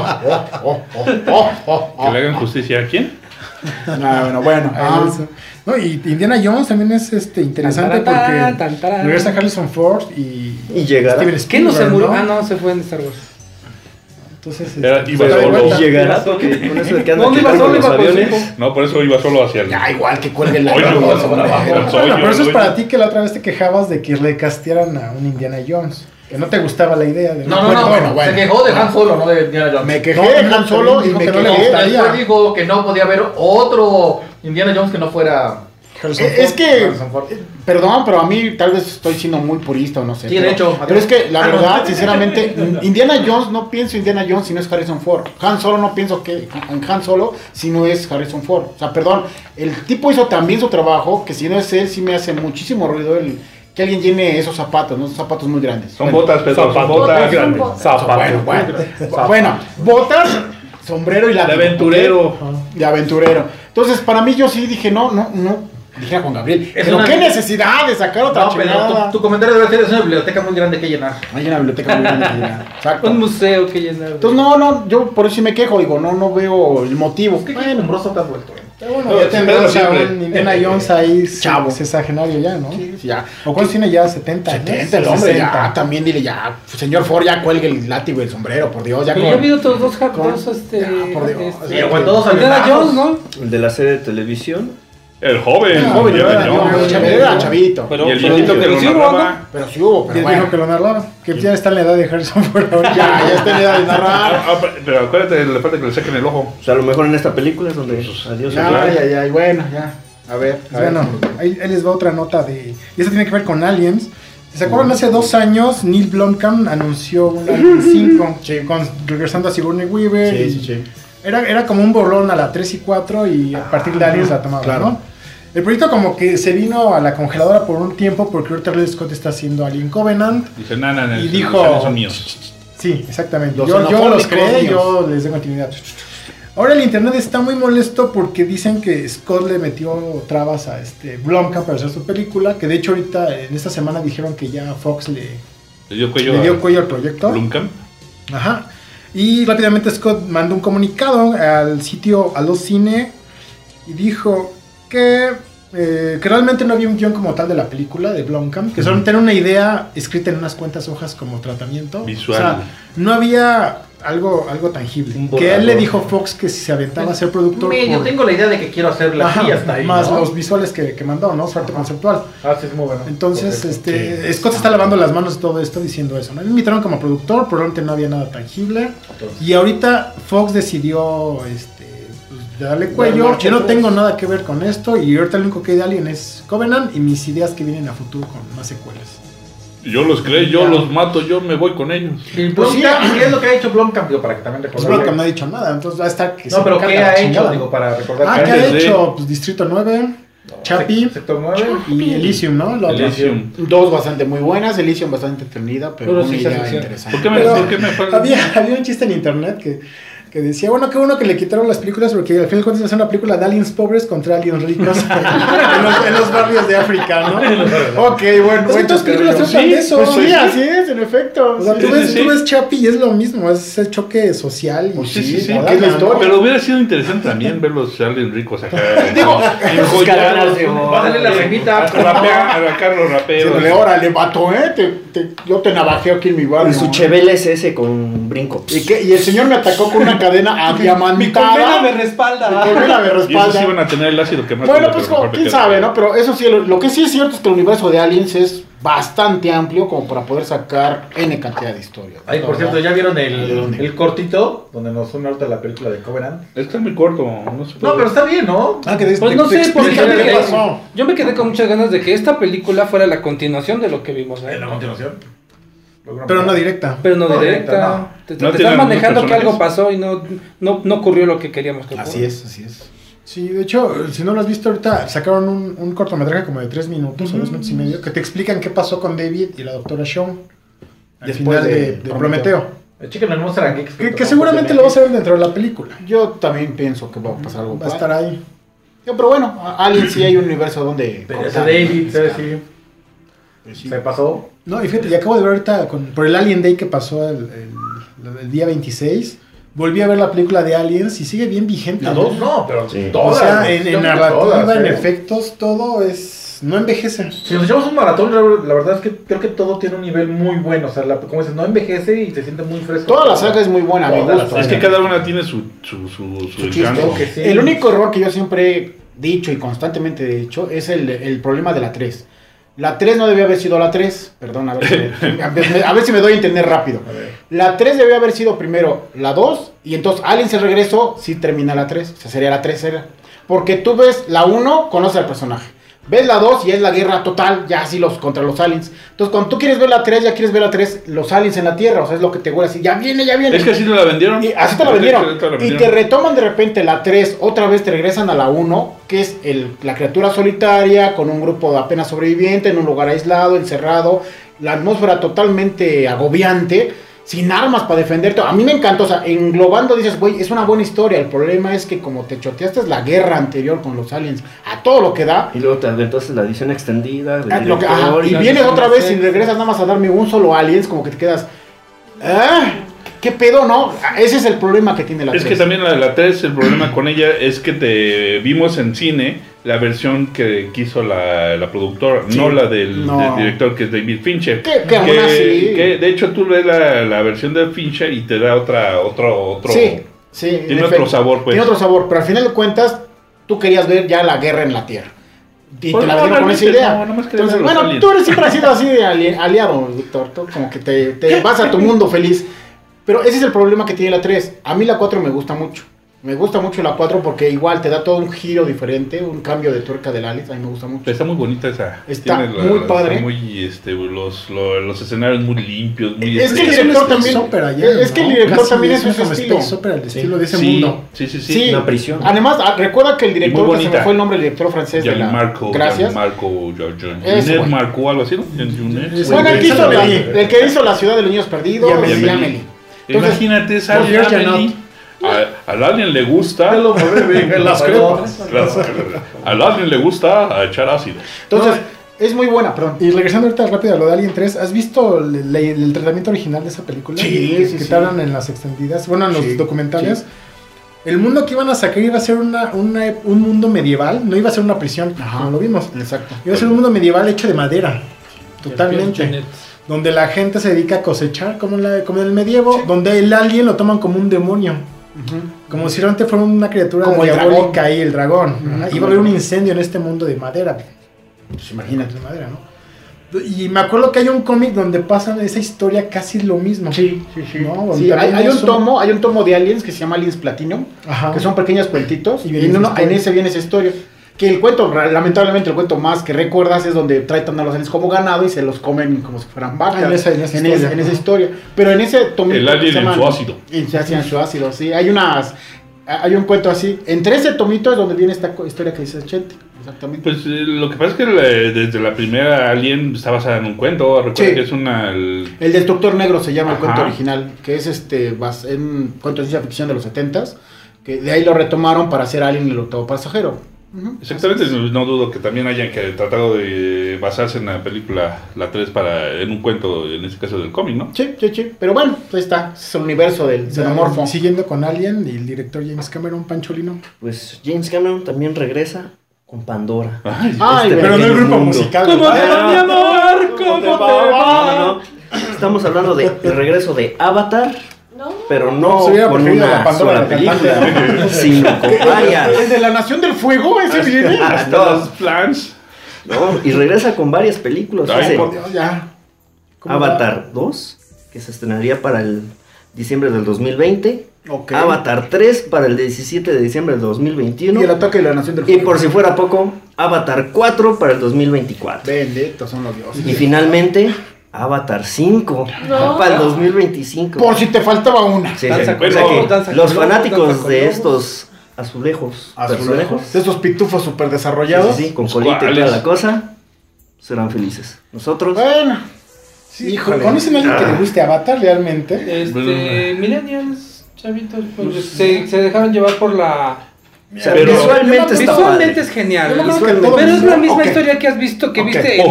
Que le hagan justicia a quién. Bueno. Ahí eso. No, y Indiana Jones también es interesante porque regresa Harrison Ford y llegará. Steven ¿Qué no se Spielberg, murió? ¿no? Ah, no, se fue en Star Wars. Entonces, Iba se da solo. vuelta. Y llegará porque con eso de que anda ¿Dónde iba quitando solo? los Iba con su aviones. hijo. No, por eso iba solo hacia el. Ya, igual que cuelguen la Oye, mano, no, se van a no, bajar. no, soy Bueno, yo, pero eso es güey. para ti, que la otra vez te quejabas de que recastearan a un Indiana Jones. Que no te gustaba la idea de... Bueno. Se quejó de Han Solo, no de Indiana Jones. Me quejé No, de no, Han Solo y dijo me que no le quejé. gustaría. Después dijo que no podía haber otro Indiana Jones que no fuera Es que, Harrison Ford. perdón, pero a mí tal vez estoy siendo muy purista o no sé. Sí, de pero, hecho, pero es que la verdad, sinceramente, Indiana Jones, no pienso Indiana Jones si no es Harrison Ford. Han Solo no pienso que en Han Solo si no es Harrison Ford. O sea, perdón, el tipo hizo también su trabajo, que si no es él, sí me hace muchísimo ruido que alguien llene esos zapatos, ¿no? Esos zapatos muy grandes. Son botas, Pedro, son Zapatos botas. grandes. Bueno, botas, sombrero y la De aventurero. De aventurero. Entonces, para mí yo sí dije, no. Dije a Juan Gabriel, Es pero una- qué necesidad de sacar otra No, pero chingada. tu comentario debe ser: es una biblioteca muy grande que llenar. Hay una biblioteca muy grande que llenar. Exacto. Un museo que llenar. Entonces, no, yo por eso sí me quejo, digo, no veo el motivo. ¿Qué quejumbroso te has vuelto? Pero bueno, No, ya tendrás a siempre. un Indiana Jones ahí Chavo. sexagenario ya, ¿no? Sí, ya. ¿O cuántos tiene ya? 70 años. 70 el hombre, 60. ya, también dile ya, señor Ford, ya cuelgue el látigo y el sombrero, por Dios, ya Pero yo he con... habido otros dos con- por Dios. Sí, aguantó dos Indiana avionazos. Jones, ¿no? El de la serie de televisión. El joven. El joven, Indiana era Jones. chavito. Pero, Y el pero- viejito que pero lo sí hubo, narraba. Pero sí hubo, Y pero él bueno. dijo que lo narraba. Que ya está en la edad de Harrison Ford ahora. Ya está en edad de narrar. Pero acuérdate, le falta que le saquen el ojo. O sea, a lo mejor en esta película es donde adiós. Ya, y bueno, ya. A ver. Bueno, ahí les va otra nota de... Y eso tiene que ver con Aliens. ¿Se acuerdan? Hace 2 años Neil Blomkamp anunció un Alien 5 regresando a Sigourney Weaver. y Sí. Era como un borrón a la 3 y 4 y a partir de Aliens la tomaban, claro. ¿no? El proyecto como que se vino a la congeladora por un tiempo porque ahorita Ridley Scott está haciendo Alien Covenant. Dice, nana, Y los dijo- aliens son míos. Sí, exactamente. Los Yo los xenofóbicos creé, míos. yo les doy continuidad. Ahora el internet está muy molesto porque dicen que Scott le metió trabas a Blomkamp para hacer su película, que de hecho ahorita en esta semana dijeron que ya Fox le Le dio cuello, dio cuello al proyecto. Blomkamp. Ajá. Y rápidamente Scott mandó un comunicado al sitio Allocine y dijo que realmente no había un guión como tal de la película de Blomkamp, que solamente era una idea escrita en unas cuantas hojas como tratamiento. Visual. O sea, no había algo tangible. Un Que él le borrador. dijo a Fox que si se aventaba a ser productor. Yo por- tengo la idea de que quiero hacerla Ajá, así y hasta ahí. más ¿no? los visuales que mandó, ¿no? Su arte conceptual. Ah, sí, es muy bueno. Entonces, Correcto. Scott se está lavando las manos de todo esto diciendo eso, ¿no? Me invitaron como productor, probablemente no había nada tangible. Entonces, Y ahorita Fox decidió pues, darle cuello. marcha Yo no atrás. tengo nada que ver con esto. Y ahorita lo único que hay de Alien es Covenant y mis ideas que vienen a futuro con más secuelas. Yo los creo, yo los mato, yo me voy con ellos. ¿Y Pues sí, Blomkamp, ¿qué es lo que ha hecho Blomkamp? Digo, para que también Pues recordar. Blomkamp no ha dicho nada, entonces va a estar que No, se pero carga ¿qué la ha hecho? chingada. Digo, para recordar. Ah, ¿qué ha Antes de- hecho? Pues Distrito 9, Chappie Sector 9. y Elysium, ¿no? La otra. Elysium. Dos bastante muy buenas, Elysium bastante entretenida, pero Puro una ciencia idea ficción. interesante. ¿Por qué me, Pero por qué me fue? había un chiste en internet que decía, bueno, qué bueno que le quitaron las películas porque al final de cuentas va a ser una película de aliens pobres contra aliens ricos en los barrios de África, ¿no? Ok, bueno. Pues todas las películas tratan de eso. Pues sí, así es, en efecto. O sea, Sí, tú ves, sí, sí. tú ves Chappie y es lo mismo, es el choque social. Y Pues sí. nada, que es la ¿no? historia. Pero hubiera sido interesante también ver los aliens ricos acá. Digo, Va a salir la remita. Acá los Sí, raperos. órale, vato, yo te navajeo aquí en mi barrio. Y su Chevelle es ese con brinco. Y el señor me atacó con una cadena Mi colmena diamantada. me respalda. Mi colmena me Y esos respalda. iban a tener el ácido que más. Bueno, duele, pues pero mejor te quién quedas. sabe, ¿no? Pero eso sí, lo que sí es cierto es que el universo de Aliens es bastante amplio como para poder sacar N cantidad de historias. Ay, por La cierto, verdad. ¿ya vieron ¿De dónde? el cortito? Donde nos une ahorita la película de Covenant. Está muy corto, no se puede. No, pero está bien, ¿no? Ah, que Pues no sé, porque explican yo me qué quedé- pasó. yo me quedé con muchas ganas de que esta película fuera la continuación de lo que vimos, ¿eh? En la continuación. Pero no directa. Pero no No, directa. directa, Te No están tiene manejando que algunos algo pasó y no ocurrió lo que queríamos que ocurriera. Así es. Sí, de hecho, si no lo has visto ahorita, sacaron un cortometraje como de 3 minutos o 2 minutos y medio que te explican qué pasó con David y la doctora Shawn al Después final de de Prometeo. Chequen el Monster and Geeks. Que seguramente lo vas a ver dentro de la película. Yo también pienso que va a pasar algo. Va a estar ahí. Pero bueno, Aliens sí hay un universo donde. Pero ese cortar. David, ¿sabes? Sí. Pues sí. Se pasó. No, y fíjate, y acabo de ver ahorita por el Alien Day que pasó el día 26. Volví a ver la película de Aliens y sigue bien vigente. ¿La ¿no? 2? No, pero Sí. O todas. sea, en Yo creo que narrativa, todas, en ¿eh? efectos, todo es. No envejece. Si nos echamos un maratón, la verdad es que creo que todo tiene un nivel muy bueno. O sea, como dices, no envejece y se siente muy fresco. Toda la saga es muy buena, a mi Toda la gusto. Es que saga. cada una tiene su chiste, encanto. que sí. El único error que yo siempre he dicho y constantemente he dicho es el problema de la 3. La 3 no debió haber sido la 3. Perdón, a ver si me doy a entender rápido. A ver. La 3 debió haber sido primero la 2 y entonces Aliens el regreso sí termina la 3. O sea, sería la 3 era. Porque tú ves la 1, conoces al personaje. Ves la 2 y es la guerra total, ya así contra los aliens. Entonces, cuando tú quieres ver la 3, ya quieres ver la 3, los aliens en la Tierra, o sea, es lo que te huele así, ya viene. Es que así te la vendieron. Y así te la vendieron. Y te retoman de repente la 3, otra vez te regresan a la 1, que es la criatura solitaria, con un grupo de apenas sobreviviente, en un lugar aislado, encerrado, la atmósfera totalmente agobiante, sin armas para defenderte. A mí me encantó, o sea, englobando dices, güey, es una buena historia. El problema es que como te choteaste la guerra anterior con los aliens, a todo lo que da. Y luego te entonces la edición extendida. Y vienes otra vez y regresas nada más a darme un solo aliens, como que te quedas... ¿Qué pedo, no? Ese es el problema que tiene la 3. Es que también la 3, el problema con ella es que te vimos en cine la versión que quiso la productora, sí, no la del director, que es David Fincher. Que aún así... Que de hecho tú ves la versión de Fincher y te da otro sí, tiene otro sabor, pues. Tiene otro sabor, pero al final de cuentas tú querías ver ya la guerra en la Tierra. Y pues te la vendieron con esa idea. Entonces, bueno, tú siempre has sido así de aliado, Víctor. Tú como que te vas a tu mundo feliz. Pero ese es el problema que tiene la 3. A mí la 4 me gusta mucho. Me gusta mucho la 4 porque igual te da todo un giro diferente, un cambio de tuerca del Alice. A mí me gusta mucho. Está muy bonita esa. Está muy padre. Está muy, los escenarios muy limpios. Muy es que el director también. Es que el director también es un estilo. El estilo de ese mundo. Sí. Una prisión. Además, recuerda que el director, que se me fue el nombre del director francés de la... Gracias. Marco, algo así, ¿no? Bueno, el que hizo La Ciudad de los Niños Perdidos y Amélie. Imagínate esa al alien le gusta las crepas. Al alien le gusta echar ácido. Entonces, es muy buena, perdón. Y regresando ahorita rápido a lo de Alien 3, ¿has visto el tratamiento original de esa película? Sí. Que te hablan en las extendidas, bueno, en los documentales. Sí. El mundo que iban a sacar iba a ser un mundo medieval, no iba a ser una prisión, como lo vimos. Exacto. Iba a ser un mundo medieval hecho de madera, totalmente. Donde la gente se dedica a cosechar, como en el medievo, sí. Donde el alien lo toman como un demonio. Como si realmente fuera una criatura como diabólica ahí, el dragón. Iba a haber un incendio en este mundo de madera. Pues imagínate. De madera, ¿no? Y me acuerdo que hay un cómic donde pasan esa historia casi lo mismo. Sí. ¿No? Sí, hay un tomo de Aliens que se llama Aliens Platinum, que son pequeños cuentitos, y en ese viene esa historia. Que el cuento, lamentablemente el cuento más que recuerdas es donde tratan a los aliens como ganado y se los comen como si fueran vacas. En esa historia. Pero en ese tomito... El alien en su ácido. Se hacían su ácido, sí. Hay un cuento así. Entre ese tomito es donde viene esta historia que dice Chente. Exactamente. Pues lo que pasa es que desde la primera Alien está basada en un cuento. Recuerda que es El Destructor Negro se llama el cuento original. Que es un cuento de ciencia ficción de los 70s. Que de ahí lo retomaron para hacer Alien y el octavo pasajero. Exactamente, no dudo que también hayan tratado de basarse en la película, la 3, en un cuento, en este caso del cómic, ¿no? Sí, pero bueno, pues está, es el universo del xenomorfo. Siguiendo con Alien y el director James Cameron, Pancholino. Pues James Cameron también regresa con Pandora. Pero no el grupo musical. ¿Cómo te va, mi amor? ¿Cómo te va? No. Estamos hablando del regreso de Avatar. Pero no con una sola película, sino con varias. ¿El de la Nación del Fuego? ¿Ese viene? Hasta los plans. No, y regresa con varias películas. Por Dios, ya. Avatar 2, que se estrenaría para el diciembre del 2020. Avatar 3 para el 17 de diciembre del 2021. Y el ataque de la Nación del Fuego. Y por si fuera poco, Avatar 4 para el 2024. Benditos son los dioses. Y finalmente... Avatar 5 para el 2025. Por si te faltaba una. Sí, los fanáticos de estos azulejos, de estos pitufos super desarrollados, con colita y toda la cosa, serán felices. Nosotros, bueno, ¿conocen a alguien que le guste Avatar realmente? Millennials, chavitos, pues, se dejaron llevar por la... Pero visualmente es genial. Pero es la misma historia que has visto, que viste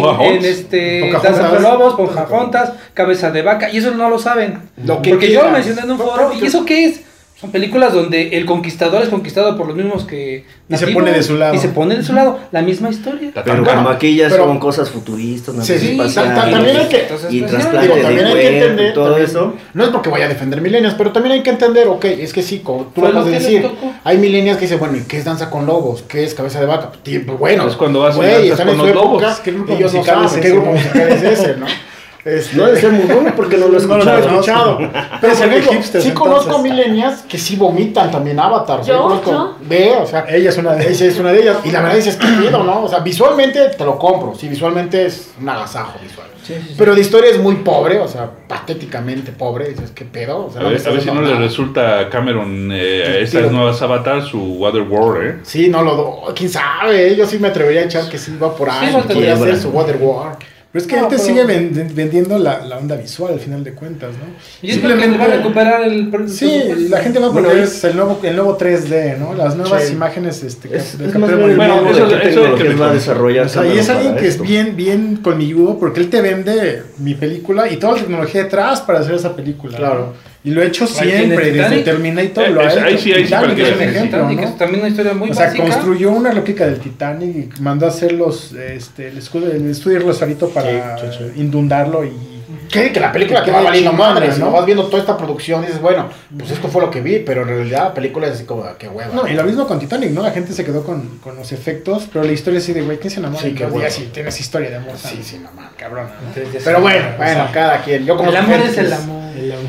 en Danza de Lobos, Pocahontas, Cabeza de Vaca, y eso no lo saben. Porque yo lo mencioné en un foro, ¿y eso qué es? Son películas donde el conquistador es conquistado por los mismos que... Y se pone de su lado. La misma historia. Pero como aquellas son cosas futuristas, también hay que... y trasplante de cuerpo y todo eso. No es porque vaya a defender millennials, pero también hay que entender, es que sí, como tú lo acabas de decir, hay millennials que dicen, bueno, ¿y qué es Danza con Lobos? ¿Qué es Cabeza de Vaca? Bueno, es cuando vas a Danza con los Lobos. Ellos no saben qué grupo musical es ese, ¿no? No debe ser muy bueno porque no lo he escuchado. No lo he escuchado. Pero por ejemplo, sí conozco millennials que sí vomitan también Avatar. ¿Yo? Ve, o sea, ella es una de ellas. Y la verdad dices, qué miedo, ¿no? O sea, visualmente te lo compro. Sí, visualmente es un agasajo visual. Sí. Pero de historia es muy pobre, o sea, patéticamente pobre. Dices, ¿qué pedo? O sea, a ver si no le resulta a Cameron estas nuevas Avatar su Waterworld, Sí, no lo quién sabe, yo sí me atrevería a echar que sí va por ahí. Podría hacer su Waterworld. Pero es que antes sigue vendiendo la onda visual al final de cuentas, ¿no? Y simplemente va a recuperar el... Sí, la gente va porque es el nuevo 3D, ¿no? Las nuevas imágenes es más bien eso que va a desarrollar. O sea, y es alguien que es bien colmilludo porque él te vende mi película y toda la tecnología detrás para hacer esa película. Claro. ¿No? Y lo he hecho siempre, desde Terminator lo ha hecho. Ahí sí, Titanic es un ejemplo, ¿no? Es también una historia muy básica. básica. Construyó una réplica del Titanic y mandó a hacer el estudio Rosarito para inundarlo y... Que la película te va valiendo madre, ¿no? Vas viendo toda esta producción y dices, bueno, pues esto fue lo que vi, pero en realidad la película es así como, qué hueva. No, y lo mismo con Titanic, ¿no? La gente se quedó con los efectos, pero la historia así de, güey, ¿quién se enamora? Sí, qué hueva. Sí, tienes historia de amor. Sí, no mames, cabrón. Pero bueno, cada quien. Yo como el amor es el amor.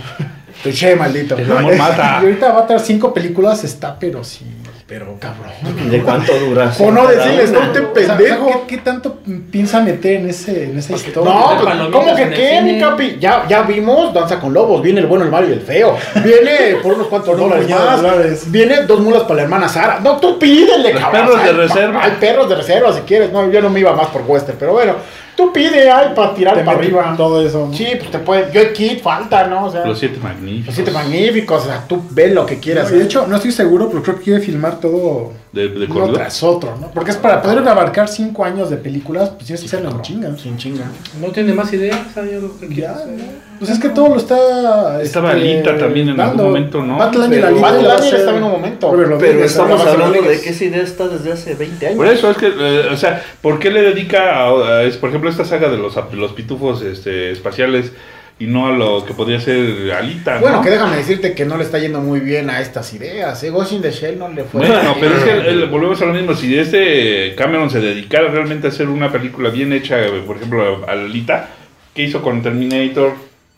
Che, maldito. El amor mata. Y ahorita Avatar 5 películas está, pero sí. Pero cabrón. ¿De cuánto dura? Por no decirles, no te pendejo. O sea, ¿qué tanto piensa meter en esa historia? No, pues, ¿cómo que qué, mi capi? Ya vimos Danza con Lobos. Viene el bueno, el malo y el feo. Viene por unos cuantos dólares más. Viene 2 mulas para la hermana Sara. No, tú pídele, cabrón. Perros de reserva. Hay perros de reserva si quieres. No, yo no me iba más por western, pero bueno. Tú pide para tirar para arriba. Todo eso, ¿no? Sí, pues te puede. Yo Kid falta, ¿no? O sea, Los 7 magníficos. Los 7 magníficos. O sea, tú ves lo que quieras. No, de hecho, no estoy seguro, pero creo que quiere filmar todo uno tras otro, ¿no? Porque es para poder abarcar 5 años de películas, pues tienes que hacerlo en chinga. Sin chinga. No tiene más ideas, ¿sabes? Ya, pues es que todo lo está. Estaba Alita también en algún momento, ¿no? Battle estaba en un momento. Pero estamos hablando de que esa idea está desde hace 20 años. Por eso es que, o sea, ¿por qué le dedica por ejemplo, esta saga de los pitufos espaciales y no a lo que podría ser Alita, ¿no? Bueno, que déjame decirte que no le está yendo muy bien a estas ideas, Ghost in the Shell no le fue. Bueno, pero es que volvemos a lo mismo. Si Cameron se dedicara realmente a hacer una película bien hecha, por ejemplo, a Alita, ¿qué hizo con Terminator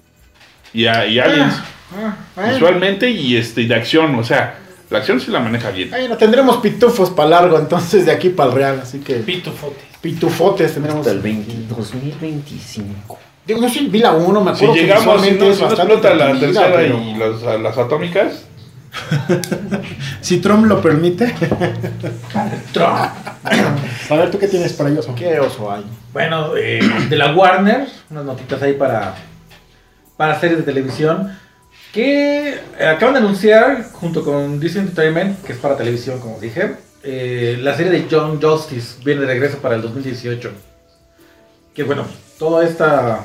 y Aliens? Visualmente y de acción, o sea, la acción sí la maneja bien. Bueno, tendremos pitufos para largo, entonces de aquí para el Real, así que... Pitufotes tendremos. Hasta el 2025. Digo, yo sí vi la 1, me acuerdo. Si llegamos, si no explota la tercera pero... y las atómicas. Si Trump lo permite. Trump. A ver, ¿tú qué tienes para ellos? ¿Qué oso hay? Bueno, de la Warner, unas notitas ahí para series de televisión. Que acaban de anunciar, junto con Disney Entertainment, que es para televisión, como dije, la serie de Young Justice viene de regreso para el 2018. Que bueno, toda esta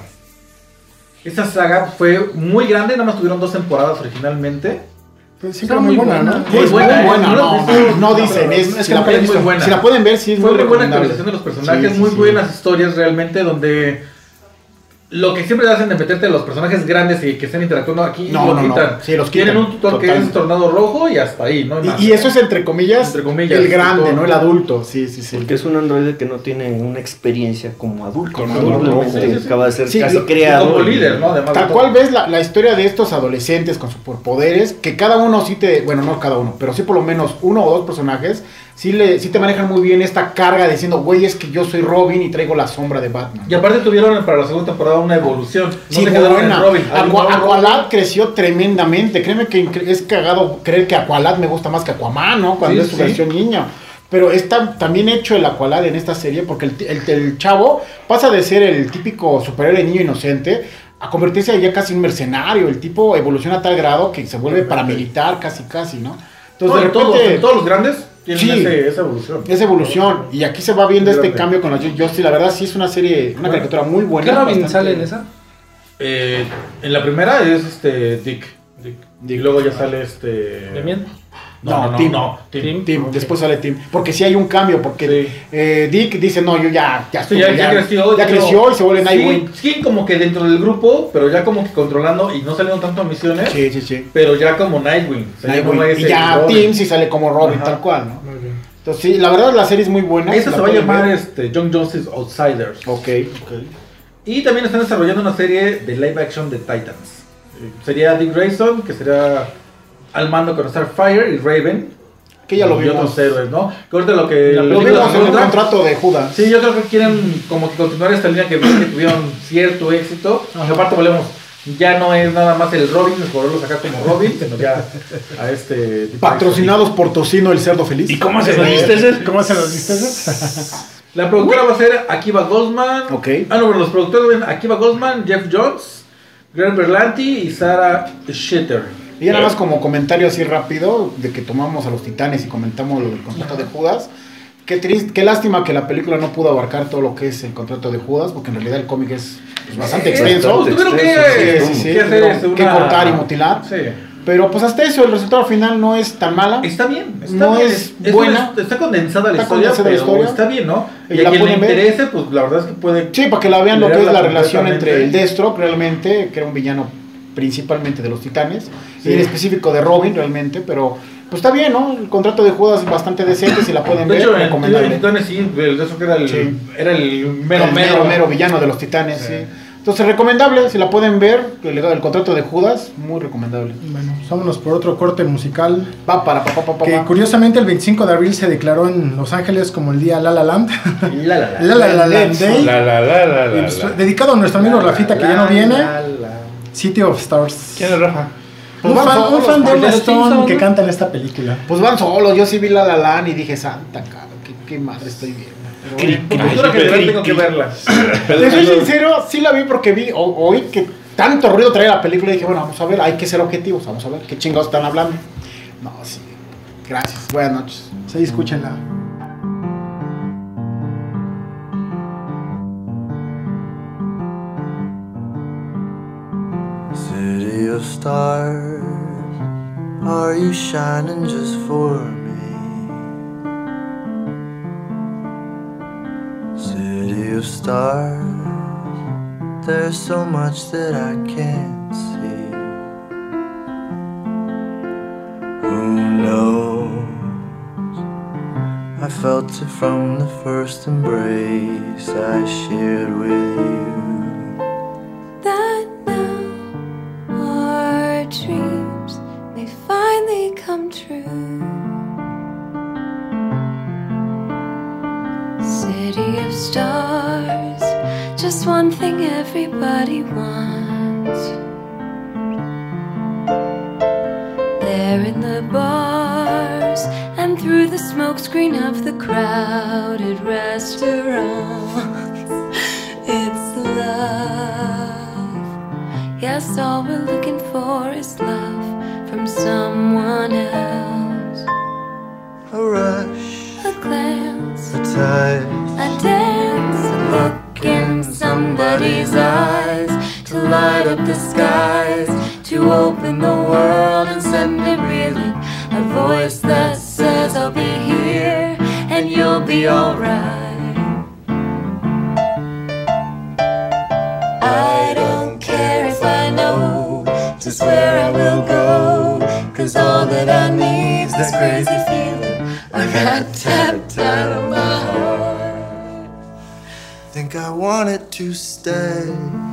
saga fue muy grande, nada más tuvieron 2 temporadas originalmente. Pues sí, muy buena, ¿no? Muy buena, no dicen, es que la pueden muy buena. Si la pueden ver, sí es muy buena actualización de los personajes, muy buenas historias realmente, donde lo que siempre hacen de meterte a los personajes grandes y que estén interactuando aquí lo quitan. Sí, los quitan. Tienen un tutor que es Tornado Rojo y hasta ahí, ¿no? Y eso es entre comillas el grande, ¿no? El adulto. Sí. Porque es un androide que no tiene una experiencia como adulto. Acaba de ser casi creado. Como líder, ¿no? Además tal cual ves la historia de estos adolescentes con superpoderes, que cada uno bueno, no cada uno, pero sí por lo menos 1 o 2 personajes sí te manejan muy bien esta carga diciendo, güey, es que yo soy Robin y traigo la sombra de Batman. Y aparte tuvieron para la segunda temporada una evolución. Sí, se quedaron en Robin. Aqualad creció tremendamente. Créeme que es cagado creer que Aqualad me gusta más que Aquaman, ¿no? Cuando es su versión niña. Pero está también hecho el Aqualad en esta serie porque el chavo pasa de ser el típico superhéroe niño inocente a convertirse ya casi en mercenario. El tipo evoluciona a tal grado que se vuelve paramilitar casi, ¿no? Entonces, de repente, todos los grandes tienen esa evolución. Esa evolución. Y aquí se va viendo este cambio con la Justice. La verdad sí es una serie, una caricatura muy buena. ¿Qué Robin sale en esa? En la primera es Dick. Y luego ya sale ¿Demian? No, Tim. Después sale Tim. Porque sí hay un cambio. Porque Dick dice, no, yo ya creció y se vuelve Nightwing. Sí, como que dentro del grupo, pero ya como que controlando y no saliendo tanto a misiones. Sí. Pero ya como Nightwing. Y ya Tim sí sale como Robin, tal cual, ¿no? Muy bien. Entonces sí, la verdad la serie es muy buena. Esa se va a llamar Young Justice Outsiders. Ok. Y también están desarrollando una serie de live action de Titans. Sería Dick Grayson, que será al mando con Starfire y Raven. Que ya lo vimos. Y otros héroes, ¿no? Que ahorita lo que... Lo vimos en el contrato de Judas. Sí, yo creo que quieren como que continuar esta línea que tuvieron cierto éxito. Y aparte volvemos, ya no es nada más el Robin, el jugador lo saca como Robin, sino ya a este... Patrocinados por Tocino, el cerdo feliz. ¿Y cómo se los diste? ¿Cómo se los diste? La productora va a ser Akiva Goldsman. Ok. Bueno, los productores ven Akiva Goldsman, Jeff Jones, Greg Berlanti y Sarah Shitter. Y nada más como comentario así rápido, de que tomamos a los Titanes y comentamos lo del contrato de Judas. Qué triste, qué lástima que la película no pudo abarcar todo lo que es el contrato de Judas, porque en realidad el cómic es bastante extenso. Tuvieron que hacer que cortar y mutilar. Sí. Pero pues hasta eso, el resultado final no es tan mala. Está bien, No es buena. Está condensada la Está historia, condensada la pero historia. está bien, ¿no? Y Y a la quien le pueden ver. interese, pues la verdad es que puede... Sí, para que la vean lo que es la leerla relación completamente. entre el Deathstroke realmente, que era un villano principalmente de los Titanes, Sí. y en específico de Robin realmente, pero pues está bien, ¿no? El contrato de Judas es bastante decente, si la pueden De ver, hecho, en recomendable. Titanes sí, de eso que era el, Sí. era el El mero villano de los Titanes, Sí. sí. Entonces el contrato de Judas, muy recomendable. Bueno, vámonos por otro corte musical. Que Va. curiosamente el 25 de abril se declaró en Los Ángeles como el día La La Land. La la la. La La Land Day. La. Y, pues, dedicado a nuestro amigo Rafita, que ya no viene. City of Stars. ¿Quién es Rafa? Pues Un van fan solos, de de Emma los Stone Simpsons, que ¿no? canta en esta película. Pues van solos, yo sí vi La La Land y dije, santa cara, qué madre estoy viendo. Pero bueno. Pues juro que de verdad tengo que verla. Te soy sincero, sí la vi porque vi hoy que tanto ruido traía la película y dije, bueno, vamos a ver, hay que ser objetivos, vamos a ver qué chingados están hablando. No, sí. Gracias, buenas noches. Sí, escúchenla. City of stars, are you shining just for me? City of stars, there's so much that I can't see. Who knows? I felt it from the first embrace I shared with you. That now our dreams may finally come true. City of stars, just one thing everybody wants. There in the bars and through the smokescreen of the crowded restaurants, it's love. Yes, all we're looking for is love from someone else. A rush, A glance, a touch, a dance, a look in somebody's eyes, to light up the skies, to open the world and send it reeling. A voice that says I'll be here and you'll be alright. I don't care if I know just where I will go, 'cause all that I need's this crazy feeling I got tapped out of my heart. think I want it to stay.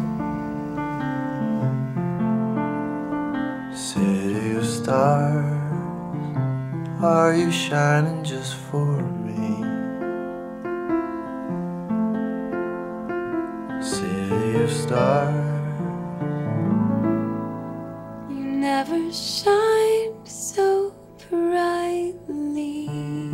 City of stars, are you shining just for me? City of stars, You never shined so brightly.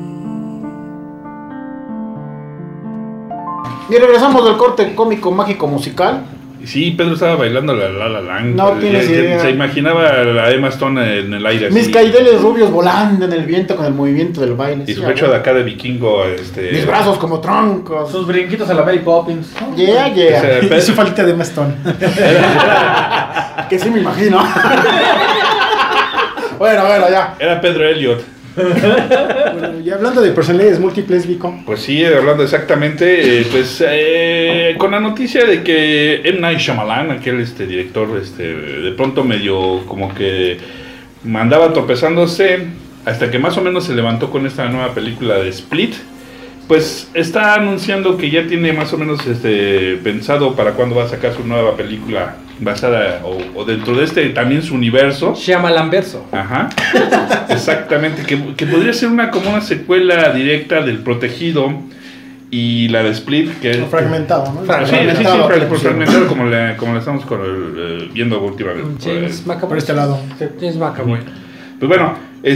Y regresamos del corte cómico, mágico, musical. Sí, Pedro estaba bailando la Land. No tienes idea. Se imaginaba a la Emma Stone en el aire. Mis así. caideles rubios volando en el viento con el movimiento del baile. Y Sí, su pecho de acá de vikingo. Mis brazos como troncos. Sus brinquitos a la Mary Poppins. ¿No? Yeah, O yeah. sea, Y su falta de Emma Stone. Que sí me imagino. Bueno, ya. Era Pedro Elliot. Bueno, y hablando de personalidades múltiples, Vico. Pues sí, hablando exactamente, con la noticia de que M. Night Shyamalan, aquel director, de pronto medio como que andaba tropezándose, hasta que más o menos se levantó con esta nueva película de Split, pues está anunciando que ya tiene más o menos pensado para cuándo va a sacar su nueva película basada o dentro de también su universo. Shyamalanverso. Ajá. Exactamente, que podría ser como una secuela directa del Protegido y la de Split, que es fragmentado, ¿no? Fragmentado como la estamos viendo últimamente. James McAvoy. Por este lado. James McAvoy. Pues bueno,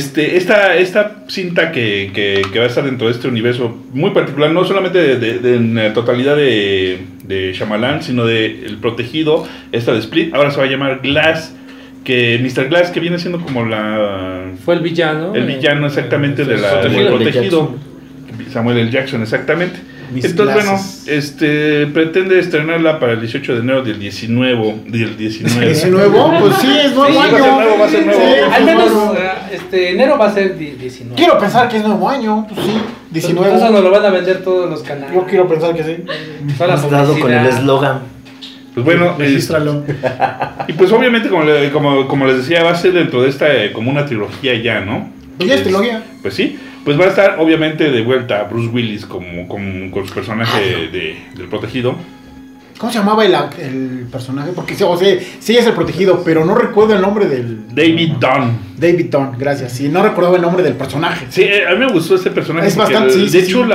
esta cinta que va a estar dentro de este universo muy particular, no solamente en la totalidad de Shyamalan, sino de El Protegido, esta de Split, ahora se va a llamar Glass, que Mr. Glass, que viene siendo como fue el villano. El villano exactamente del Protegido. Samuel L. Jackson, exactamente. Entonces, bueno, pretende estrenarla para el 18 de enero del 19. ¿Es nuevo? Pues sí, es nuevo año. Va a ser nuevo. Sí, al menos enero va a ser 19. Quiero pensar que es nuevo año, pues sí, 19. Entonces nos lo van a vender todos los canales. Yo quiero pensar que sí. Dado con el eslogan. Pues bueno, regístralo. Y pues obviamente, como les decía, va a ser dentro de esta como una trilogía ya, ¿no? Pues ya es trilogía. Pues sí. Pues va a estar obviamente de vuelta Bruce Willis con su personaje del Protegido. ¿Cómo se llamaba el personaje? Porque sí es el Protegido, pero no recuerdo el nombre del... David Dunn. David Dunn, gracias. Sí, no recuerdo el nombre del personaje. Sí, a mí me gustó este personaje. Es bastante, de hecho,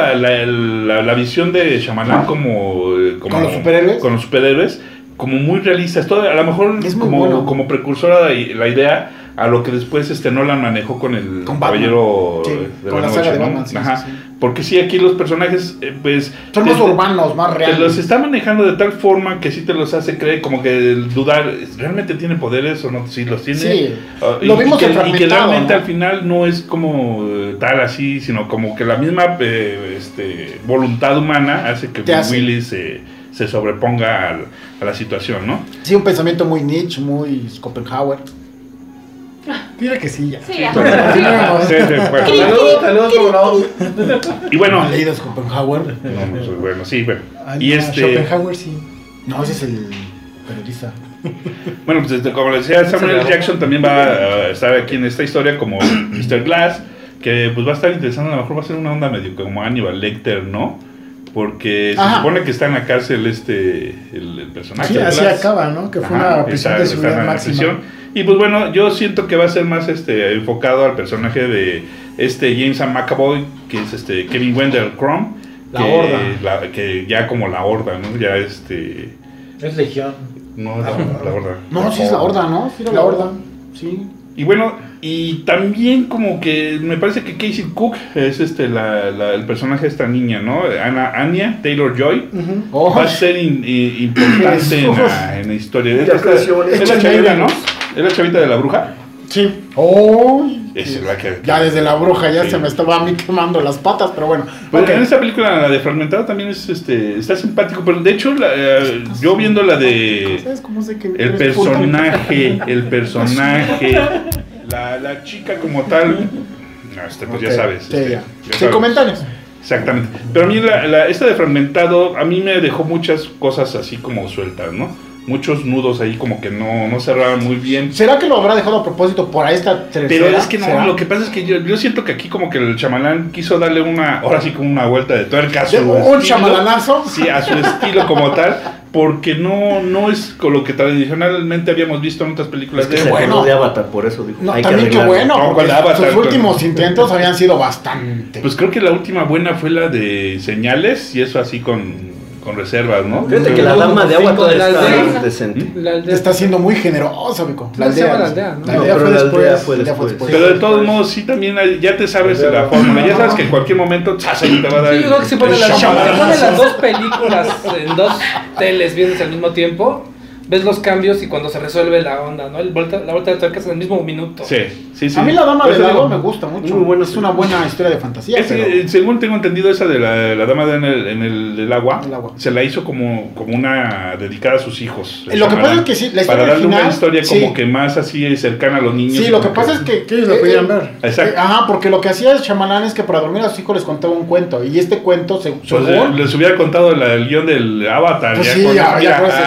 la visión de Shyamalan como ¿con los superhéroes? Con los superhéroes, como muy realista. A lo mejor es como precursora de la idea a lo que después Nolan manejó con el Caballero de con la saga de Batman. Ajá. Porque sí, aquí los personajes pues son más urbanos, más reales. Te los está manejando de tal forma que sí te los hace creer, como que dudar, ¿realmente tiene poderes o no? Sí, los tiene. Sí, lo vimos en Fragmentado, y que realmente, ¿no? Al final no es como tal así, sino como que la misma voluntad humana hace que Willis se sobreponga a la situación, ¿no? Sí, un pensamiento muy Nietzsche, muy Schopenhauer. Dile que sí, ya. Sí, ya. Saludos, como no. Y bueno. ¿Has leído Schopenhauer? No, bueno, sí, bueno. Y Schopenhauer sí. No, ese es el periodista. Bueno, pues como les decía, Samuel L. Jackson también va a estar aquí en esta historia como Mr. Glass, que pues va a estar interesante, a lo mejor va a ser una onda medio como Hannibal Lecter, ¿no? Porque se supone que está en la cárcel el personaje. Sí, así acaba, ¿no? Que fue una prisión de seguridad máxima. Y pues bueno, yo siento que va a ser más enfocado al personaje de James McAvoy, que es Kevin Wendell Crumb. La Horda. Que ya como la Horda, ¿no? Ya Es Legión. No, la Horda. No, sí es la Horda, ¿no? Sí, la Horda. Sí. Y bueno, y también como que me parece que Casey Cook es el personaje de esta niña, ¿no? Anya Taylor-Joy. Va a ser importante en la historia. Es la chavita, ¿no? ¿Es la chavita de la bruja? Sí. Es la que... Ya desde la bruja ya se me estaba a mí quemando las patas, pero bueno. Porque en esta película, la de Fragmentado, también está simpático, pero de hecho yo viendo la de... ¿Sabes cómo sé que el personaje, la chica como tal, pues ya sabes. Sin comentarios. Exactamente. Pero a mí esta de Fragmentado, a mí me dejó muchas cosas así como sueltas, ¿no? Muchos nudos ahí como que no cerraban muy bien. ¿Será que lo habrá dejado a propósito por esta tercera? Pero es que no, ¿será? Lo que pasa es que yo siento que aquí como que el Shyamalan quiso darle ahora sí como una vuelta de tuerca a su estilo. ¿Un Shyamalanazo? Sí, a su estilo como tal, porque no es con lo que tradicionalmente habíamos visto en otras películas. Es que de Avatar, por eso digo. No, también qué bueno, sus últimos intentos habían sido bastante. Pues creo que la última buena fue la de Señales, y eso así con reservas, ¿no? Fíjate que la dama de agua toda está decente. Está siendo muy generoso, Vico. La aldea, ¿no? La aldea fue después. Pero de todos modos, sí, también ya te sabes la fórmula. Ya sabes que en cualquier momento te va a dar. Sí, yo creo que si ponen las dos películas en dos teles viendo al mismo tiempo, ves los cambios y cuando se resuelve la onda, ¿no? La vuelta de tuerca es en el mismo minuto. Sí. A mí la dama del agua me gusta mucho. Muy bueno, es una buena historia de fantasía. Según tengo entendido, esa de la dama en el agua, se la hizo como una dedicada a sus hijos. Lo que pasa es que sí, la historia para darle original, una historia como que más así cercana a los niños. Sí, lo que pasa es que ellos lo pudieran ver. Exacto. Porque lo que hacía Shyamalan es que para dormir a sus hijos les contaba un cuento. Y este cuento, les hubiera contado el guión del Avatar. Pues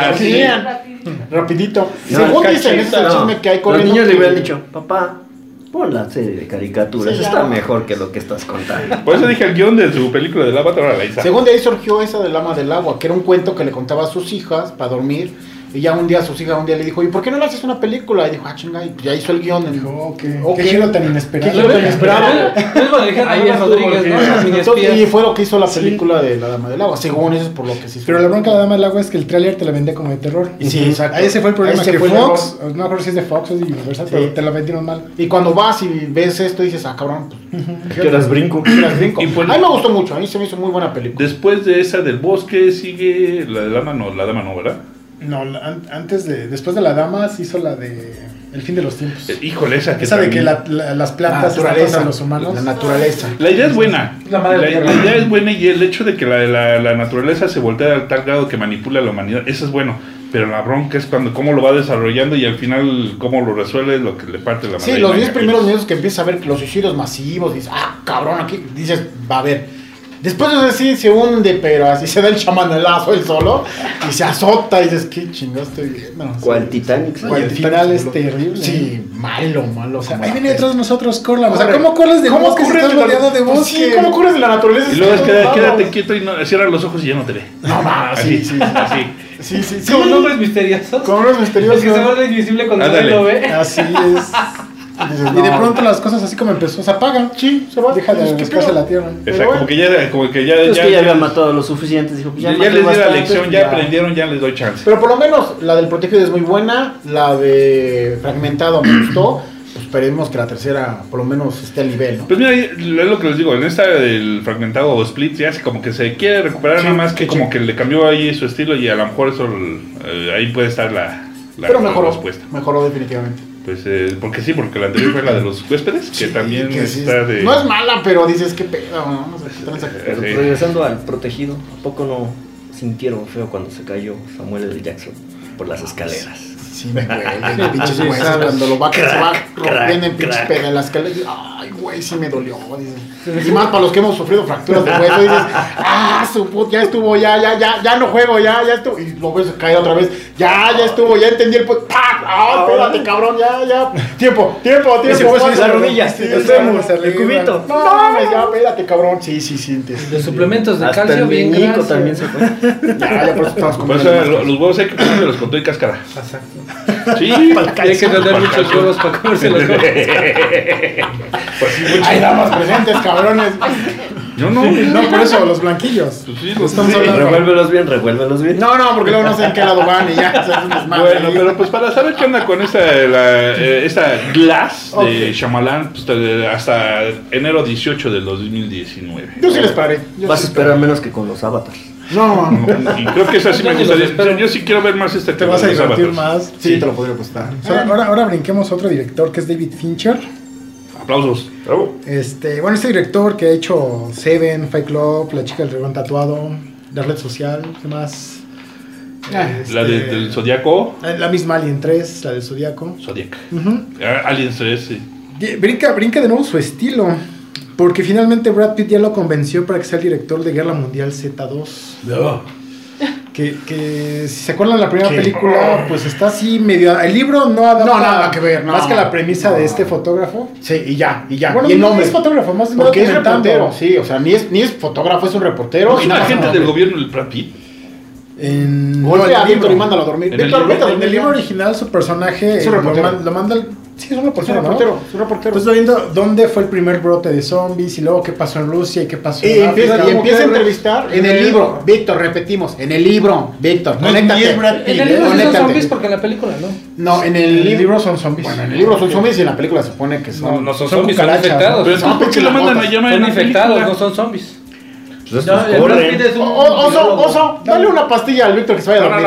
rapidito. Según dicen, ese es el chisme que hay con los niños le hubieran dicho, papá, Pon la serie de caricaturas, está mejor que lo que estás contando. Por eso dije el guión de su película del Avatar, ahora la hizo. Según de ahí surgió esa del Ama del Agua, que era un cuento que le contaba a sus hijas para dormir. Y ya un día sus hijas le dijo, ¿y por qué no le haces una película? Y dijo, chinga, y ya hizo el guión. Dijo, qué giro tan inesperado. Qué giro tan inesperado. Y fue lo que hizo la película de La Dama del Agua, según eso es por lo que se hizo. Pero la bronca de La Dama del Agua es que el tráiler te la vendía como de terror. Sí, exacto. Ahí ese fue el problema, que Fox, no me acuerdo si es de Fox o de Universal, pero te la vendieron mal. Y cuando vas y ves esto dices, cabrón, ¿qué horas brinco? A mí me gustó mucho, a mí se me hizo muy buena película. Después de esa del bosque sigue la de la dama no, ¿verdad? No, después de La Dama se hizo la de El fin de los tiempos. Híjole, esa que esa de que también... las plantas están contra los humanos. La naturaleza. La idea es buena. La idea es buena y el hecho de que la naturaleza se voltea a tal grado que manipula a la humanidad, eso es bueno. Pero la bronca es cuando cómo lo va desarrollando y al final cómo lo resuelve, lo que le parte la madre. Sí, los 10 primeros minutos que empiezas a ver los suicidios masivos, dices, cabrón, aquí dices, va a haber. Después de eso sí se hunde, pero así se da el chamanelazo él solo y se azota y dices, qué chingados estoy viendo. ¿Cuál Titanic? El final es terrible. Sí, malo. O sea, ahí viene detrás de nosotros Corlan. O sea, ¿cómo corres de bosque si estás rodeado de bosque? Sí, ¿cómo corres de la naturaleza? Y luego es quédate quieto y cierra los ojos y ya no te ve. No, sí. Sí. Con nombres misteriosos. Con nombres misteriosos. Es que se vuelve invisible cuando nadie lo ve. Así es. Y de pronto las cosas así como empezó, se apagan. Sí, se va. Deja de buscarse la tierra. Exacto, como que ya es que ya habían matado lo suficiente. Dijo, ya les di la lección, ya aprendieron, ya les doy chance. Pero por lo menos la del Protegido es muy buena. La de Fragmentado me gustó. Pues esperemos que la tercera por lo menos esté al nivel, ¿no? Pues mira, es lo que les digo, en esta del Fragmentado o Split ya como que se quiere recuperar, nada más que como que le cambió ahí su estilo y a lo mejor eso ahí puede estar la pero respuesta. Mejoró definitivamente. Pues porque la anterior fue la de los huéspedes, que también que está de... No es mala, pero dices, qué pedo, ¿no? Pero regresando al Protegido, ¿a poco no sintieron feo cuando se cayó Samuel L. Jackson por las escaleras? Sí, me duele, pinches huesos, cuando lo va que se va rompiendo en pinches pedas en las escaleras, ay, güey, sí me dolió, dices. Y más para los que hemos sufrido fracturas de hueso, dices, su puta, ya estuvo, ya no juego, ya estuvo, y luego se cae otra vez, ya estuvo, ya entendí el espérate, cabrón, ya, tiempo. Se fue las rodillas, el cubito. No, ya, espérate, cabrón, sí, sientes. De suplementos de hasta calcio, bien gracias. También se fue. Ya, por eso estamos comiendo. Los huevos hay que comérselos con todo y cáscara. Exacto. Sí, hay que tener muchos huevos para comérselos. Pues sí, hay damas presentes, cabrones. Yo no, por eso, los blanquillos. Pues sí, revuélvelos bien. No, porque luego no sé en qué lado van y ya. Bueno, pero pues para saber qué onda con esta Glass de Shyamalan, pues, hasta enero 18 del 2019. Yo sí les paré. Vas a esperar menos que con los Avatars. No. Y creo que eso sí me gustaría. Yo sí quiero ver más este tema. Te vas a divertir más. Sí, te lo podría apostar. Ahora brinquemos a otro director que es David Fincher. Aplausos. Bravo. Este director que ha hecho Seven, Fight Club, La chica del dragón tatuado, La red social, ¿qué más? La del Zodíaco. La misma Alien 3, la del Zodíaco. Zodiac. Alien 3, sí. Brinca de nuevo su estilo. Porque finalmente Brad Pitt ya lo convenció para que sea el director de Guerra Mundial Z2. Que si se acuerdan de la primera película, pues está así medio... El libro no adapta nada que ver, más que la premisa de este fotógrafo. Sí, y ya. Bueno, y el no nombre es fotógrafo, más porque es reportero, sí, o sea, ni es fotógrafo, es un reportero. ¿Es un agente del gobierno el Brad Pitt? Golpea a Víctor y mándalo a dormir. En el libro original su personaje lo manda al... Sí, es un reportero, ¿no? Es un reportero. Entonces viendo dónde fue el primer brote de zombies y luego qué pasó en Rusia y qué pasó en África. Y empieza a entrevistar en el libro. Víctor, repetimos, en el libro. Víctor, conéctate. En el libro son zombies porque en la película no. No, en el libro son zombies. Bueno, en el libro son zombies y en la película se supone que son... No son zombies, son infectados. Pero ¿por qué lo mandan a llamar? Son infectados, no son zombies. Oso, dale una pastilla al Víctor que se vaya a dormir.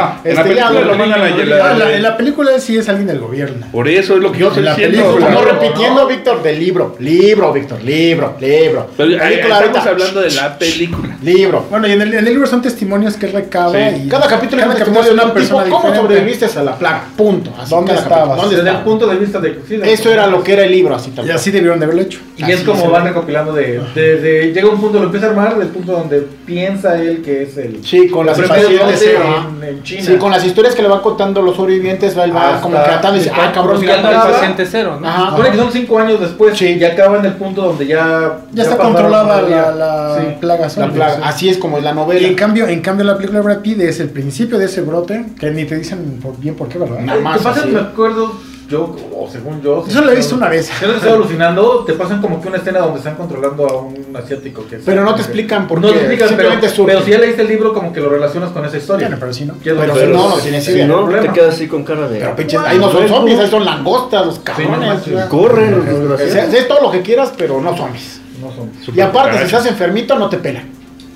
En la película sí es alguien del gobierno. Por eso es lo que yo estoy diciendo. Estamos repitiendo, Víctor, del libro. Víctor, libro. Pero estamos hablando de la película. Libro. Bueno, y en el libro son testimonios que recaba. Y cada capítulo es un testimonio de una persona diferente. ¿Cómo sobreviviste a la plaga? Punto. ¿Dónde estabas? Desde el punto de vista de... Eso era lo que era el libro, así también. Y así debieron de haberlo hecho. Y es como van recopilando llega un punto, lo empieza a armar del punto donde piensa él que es el... Sí, con las historias en China. Sí, con las historias que le van contando los sobrevivientes, él va como tratando y dice, cabrón, mira, buscando al paciente cero, ¿no? Ajá. Supone que son 5 años después, y acaba en el punto donde ya está controlada la plaga zombie. La plaga. Así es como es la novela. Y en cambio la película de Brad Pitt es el principio de ese brote, que ni te dicen por qué, ¿verdad? Nada más. ¿Qué pasa? Me acuerdo... según yo... Eso lo he visto una vez. Yo estoy alucinando, te pasan como que una escena donde están controlando a un asiático que es... Pero no te explican por qué. No te explican, pero si ya leíste el libro como que lo relacionas con esa historia. Bueno, pero si no. Pero si no tienes idea. Si no, te quedas así con cara de... Pero pinches, ahí no son zombies, ahí son langostas, los cabrones. Corren los desgraciados. Es todo lo que quieras, pero no zombies. Y aparte, si estás enfermito, no te pelan.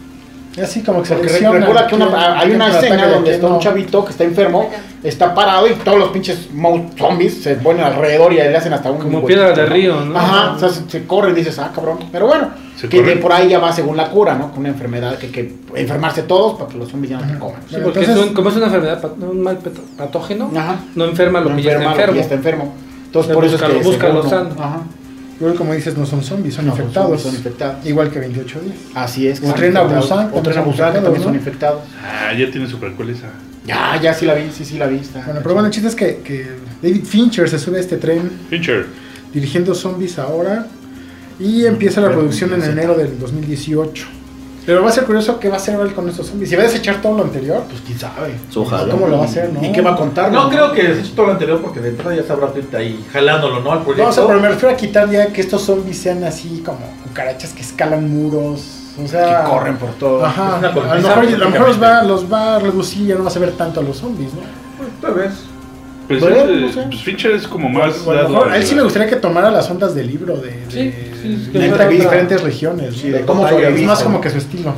Así como que porque recuerda que hay una escena donde está un chavito que está enfermo, está parado y todos los pinches zombies se ponen alrededor y le hacen hasta un... Como piedra de río, ¿no? Ajá, o sea, se corre y dices, cabrón. Pero bueno, que de por ahí ya va según la cura, ¿no? Con una enfermedad que enfermarse todos para que los zombies ya no te coman. Sí, porque entonces, como es una enfermedad, un mal patógeno, no enferma lo que ya está enfermo. Entonces por eso es que busca lo sano. Ajá. Pero como dices, no son zombies, son infectados. Son infectados. Igual que 28 días. Así es. O Tren a Busan, que también son infectados. Ya tiene su precuela esa. Ya sí la vi, sí la vi. Bueno, pero bueno, el chiste es que David Fincher se sube a este tren. Dirigiendo zombies ahora. Y empieza la producción en enero del 2018. Pero va a ser curioso qué va a hacer él con estos zombies. Si va a desechar todo lo anterior, pues quién sabe. Ojalá. ¿Cómo lo va a hacer, no? ¿Y qué va a contar? No creo que deseche todo lo anterior porque de entrada ya sabrá ahí jalándolo, ¿no? Al proyecto. No, o sea, pero me refiero a quitar ya que estos zombies sean así como cucarachas que escalan muros. O sea, que corren por todo. Ajá. A lo mejor los va a reducir y ya no vas a ver tanto a los zombies, ¿no? Pues tal vez. Pues, no sé. Pues Fincher es como más... A lo mejor, a él sí me gustaría que tomara las ondas del libro de diferentes regiones. Sí, de cómo sobrevivir. Es más como que su estilo.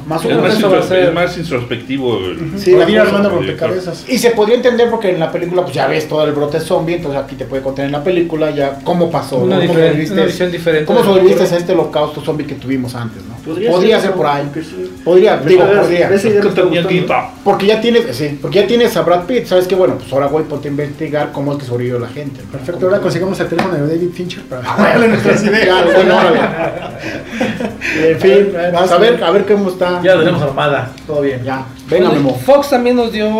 Es más introspectivo. Sí, la vida armando rompecabezas. Y se podría entender porque en la película pues ya ves todo el brote zombie, entonces aquí te puede contar en la película ya cómo pasó. Una visión diferente. ¿Cómo sobreviviste a este holocausto zombie que tuvimos antes, no? Podría ser por ahí. Podría. Porque ya tienes a Brad Pitt, ¿sabes qué? Bueno, pues ahora voy a investigar cómo es que sobrevivió la gente. ¿No? Perfecto, ahora consigamos el teléfono de David Fincher para darle nuestras ideas. En fin, a ver cómo está. Ya tenemos armada, todo bien. Ya, venga, Memo. Fox también nos dio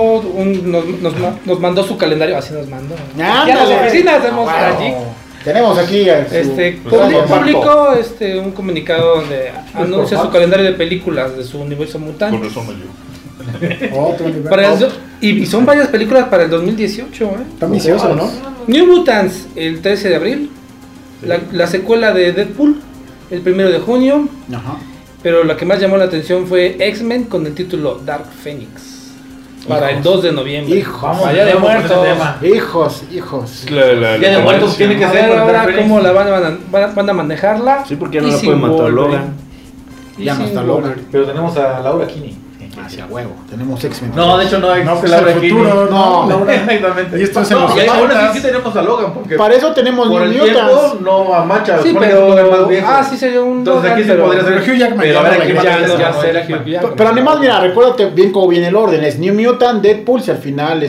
nos mandó su calendario, así nos mandó. Ya las oficinas hacemos allí. Tenemos aquí publicó un comunicado donde anuncia su calendario de películas de su universo mutante. Con razón yo. Otro universo. Y son varias películas para el 2018, Está ambicioso, ¿no? New Mutants el 13 de abril, la secuela de Deadpool el 1 de junio. Ajá. Pero la que más llamó la atención fue X-Men con el título Dark Phoenix. Para el 2 de noviembre. Hijos. Allá de muertos. Hijos. Día de muertos tiene que ser. Ahora cómo la van a manejarla. Sí, porque ya no la pueden matar Logan. Ya no está Logan. Pero tenemos a Laura Kinney. Hacia huevo. Tenemos X-Men. No, de hecho no hay. No, pues el futuro. No, exactamente. Y esto es en los ahora sí tenemos a Logan. Porque para eso tenemos por New el tiempo Mutants. no a Macha. Sí, pero sí sería un. Entonces aquí se podría ser Hugh Jackman. Pero a ver, aquí pero además, mira, recuérdate bien cómo viene el orden. Es New Mutant, Deadpool y al final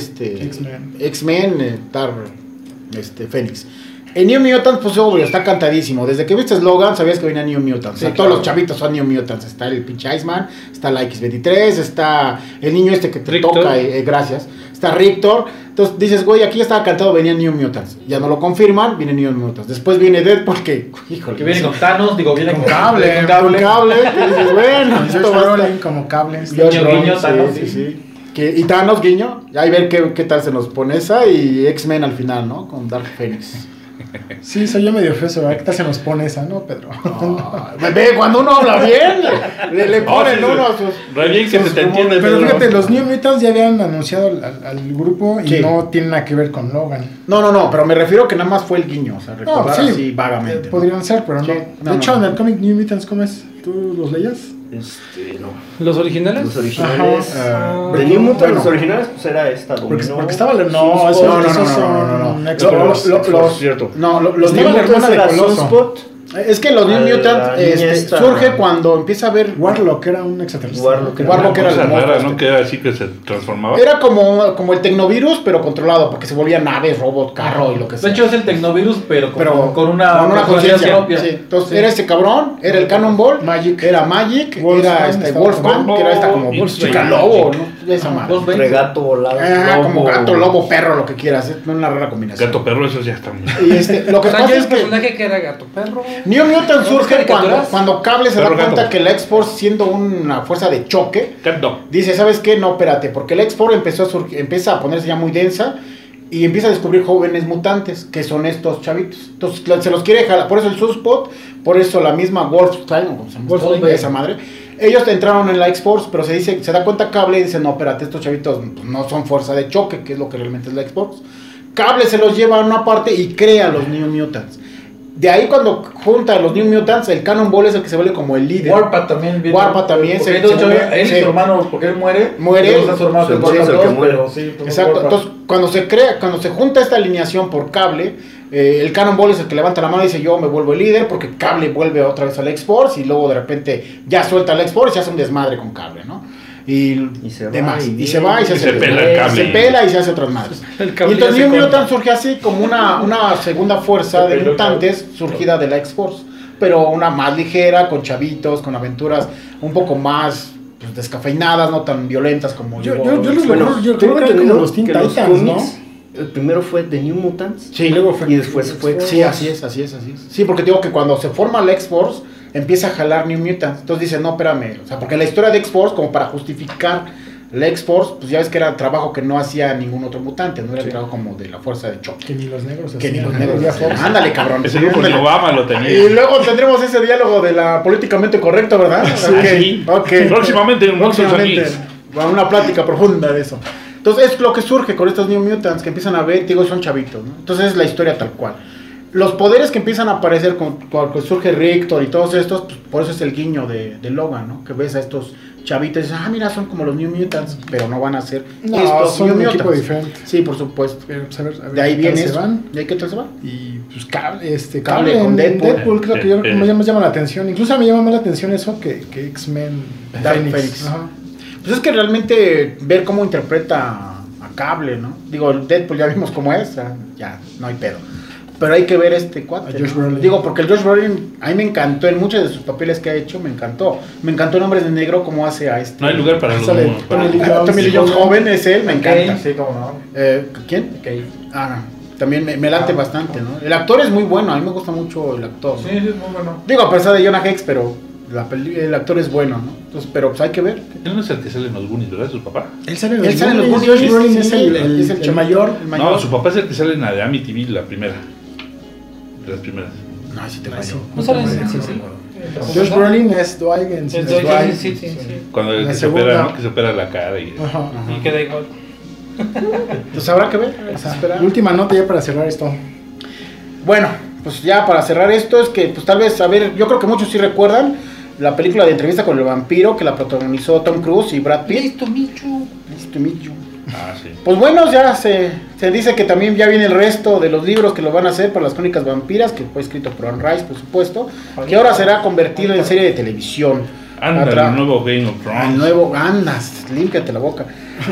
X-Men, Fénix. En New Mutants, pues obvio, está cantadísimo. Desde que viste Logan, sabías que venía New Mutants. Sí, o sea, todos los chavitos son New Mutants. Está el pinche Iceman, está la X-23, está el niño que te Rictor. toca, gracias. Está Rictor. Entonces dices, güey, aquí ya estaba cantado, venía New Mutants. Ya no lo confirman, viene New Mutants. Después viene Deadpool, que, híjole. Que viene con Thanos, viene con cable. Con cable. Que dices, bueno, George Brolin como cable. Guiño, Thanos. Sí. Y Thanos, guiño. Ahí ver qué tal se nos pone esa. Y X-Men al final, ¿no? Con Dark Phoenix. Sí, soy yo medio feo, ¿verdad? ¿Qué tal se nos pone esa, no, Pedro? Bebé, cuando uno habla bien, le ponen uno a sus... Re bien que se te entiende. Pero fíjate, los New Mutants ya habían anunciado al grupo y no tienen nada que ver con Logan. No, pero me refiero que nada más fue el guiño, o sea, recordar así vagamente. Podrían ser, pero no. De hecho, en el cómic New Mutants, ¿cómo es? ¿Tú los leías? No. ¿Los originales? Los originales. De New Mutants, los originales, pues era esta. Porque estaba. No, esos son. Cierto. Los New Mutants era Sunspot, Es que los New Mutants surge cuando empieza a ver... Warlock era un extraterrestre. Warlock era el monstruo, ¿no? Que era así que se transformaba. Era como el tecnovirus, pero controlado, porque se volvía naves, robot, carro y lo que sea. De hecho es el tecnovirus, pero con una conciencia propia. Sí. Entonces era ese cabrón, era el Cannonball, era Magic, era Wolfman, que era esta como chica lobo, ¿no? Esa madre. Entre gato, volado. Como gato, lobo, perro, lo que quieras. Es una rara combinación. Gato, perro, eso ya está muy... Y lo que pasa es que... personaje que era gato, perro... New Mutant surge cuando Cable se da cuenta que la X-Force, siendo una fuerza de choque, dice, ¿sabes qué? No, espérate, porque la X-Force empieza a ponerse ya muy densa y empieza a descubrir jóvenes mutantes, que son estos chavitos. Entonces se los quiere jalar, por eso el Sunspot, por eso la misma Wolfstein, esa madre. Ellos entraron en la X-Force, pero se da cuenta Cable y dice, no, espérate, estos chavitos no son fuerza de choque, que es lo que realmente es la X-Force. Cable se los lleva a una parte y crea a los New Mutants. De ahí cuando junta a los New Mutants, el Cannonball es el que se vuelve como el líder. Warpath también. Él y su hermano, porque él muere. Exacto. Entonces, cuando se junta esta alineación por Cable, el Cannonball es el que levanta la mano y dice, yo me vuelvo el líder, porque Cable vuelve otra vez al X-Force y luego de repente ya suelta al X-Force y se hace un desmadre con Cable, ¿no? Y se va y se pela y se hace otras madres. Y entonces New Mutant surge así como una segunda fuerza de mutantes surgida de la X-Force, pero una más ligera, con chavitos, con aventuras un poco más descafeinadas, no tan violentas como yo creo que como los Teen Titans, ¿no? El primero fue The New Mutants. Sí, luego fue. Y después fue. Sí, así es. Sí, porque digo que cuando se forma la X-Force, empieza a jalar New Mutants. Entonces dice, no, espérame. O sea, porque la historia de X-Force, como para justificar la X-Force, pues ya ves que era trabajo que no hacía ningún otro mutante. No era trabajo como de la fuerza de choque. Que ni los negros hacían. Ándale, cabrón. Ese grupo de Obama lo tenía. Y luego tendremos ese diálogo de la políticamente correcto, ¿verdad? Sí. Okay. Próximamente. Una plática profunda de eso. Entonces es lo que surge con estos New Mutants que empiezan a ver, digo, son chavitos, ¿no? Entonces es la historia tal cual. Los poderes que empiezan a aparecer cuando surge Rictor y todos estos, pues, por eso es el guiño de Logan, ¿no? Que ves a estos chavitos y dices, mira, son como los New Mutants, pero no van a ser estos son New un Mutants. Equipo diferente. Sí, por supuesto. Pues a ver, de ahí viene eso. ¿De ahí qué tal se van? Y pues Cable con Deadpool. Creo que yo me llama la atención. Incluso me llama más la atención eso que X-Men Phoenix. Pues es que realmente ver cómo interpreta a Cable, ¿no? Digo, el Deadpool ya vimos cómo es, ya no hay pedo. Pero hay que ver este cuate, ¿no? Digo, porque el Josh Brolin, a mí me encantó en muchos de sus papeles que ha hecho, me encantó. Me encantó en Hombres de Negro cómo hace a este. No hay lugar para Tommy Lee Jones joven, es él, me encanta. Sí, cómo no. ¿Quién? Okay. También me late bastante, ¿no? El actor es muy bueno, a mí me gusta mucho el actor, ¿no? Sí, es muy bueno. Digo, a pesar de Jonah Hex, pero el actor es bueno, ¿no? Entonces, pero pues hay que ver. Él no es el que sale en los Goonies, ¿verdad? ¿Su papá? Él sale en los Goonies. Josh Brolin es el mayor. No, su papá es el que sale en la de Amityville, la primera. De las primeras. No, sí te pasó. No sale en sí. Josh Brolin es Dwight en Dwight. Sí. Cuando el que se opera, ¿no? Que se opera la cara y queda igual. Pues habrá que ver. Última nota ya para cerrar esto. Bueno, pues ya para cerrar esto es que pues tal vez, a ver, yo creo que muchos sí recuerdan la película de Entrevista con el Vampiro que la protagonizó Tom Cruise y Brad Pitt. Listo, Michu. Sí. Pues bueno, ya se dice que también ya viene el resto de los libros que lo van a hacer para las Crónicas Vampiras, que fue escrito por Anne Rice, por supuesto, que ahora será convertido en serie de televisión. Anda, el nuevo Game of Thrones. El nuevo, andas, límpiate la boca.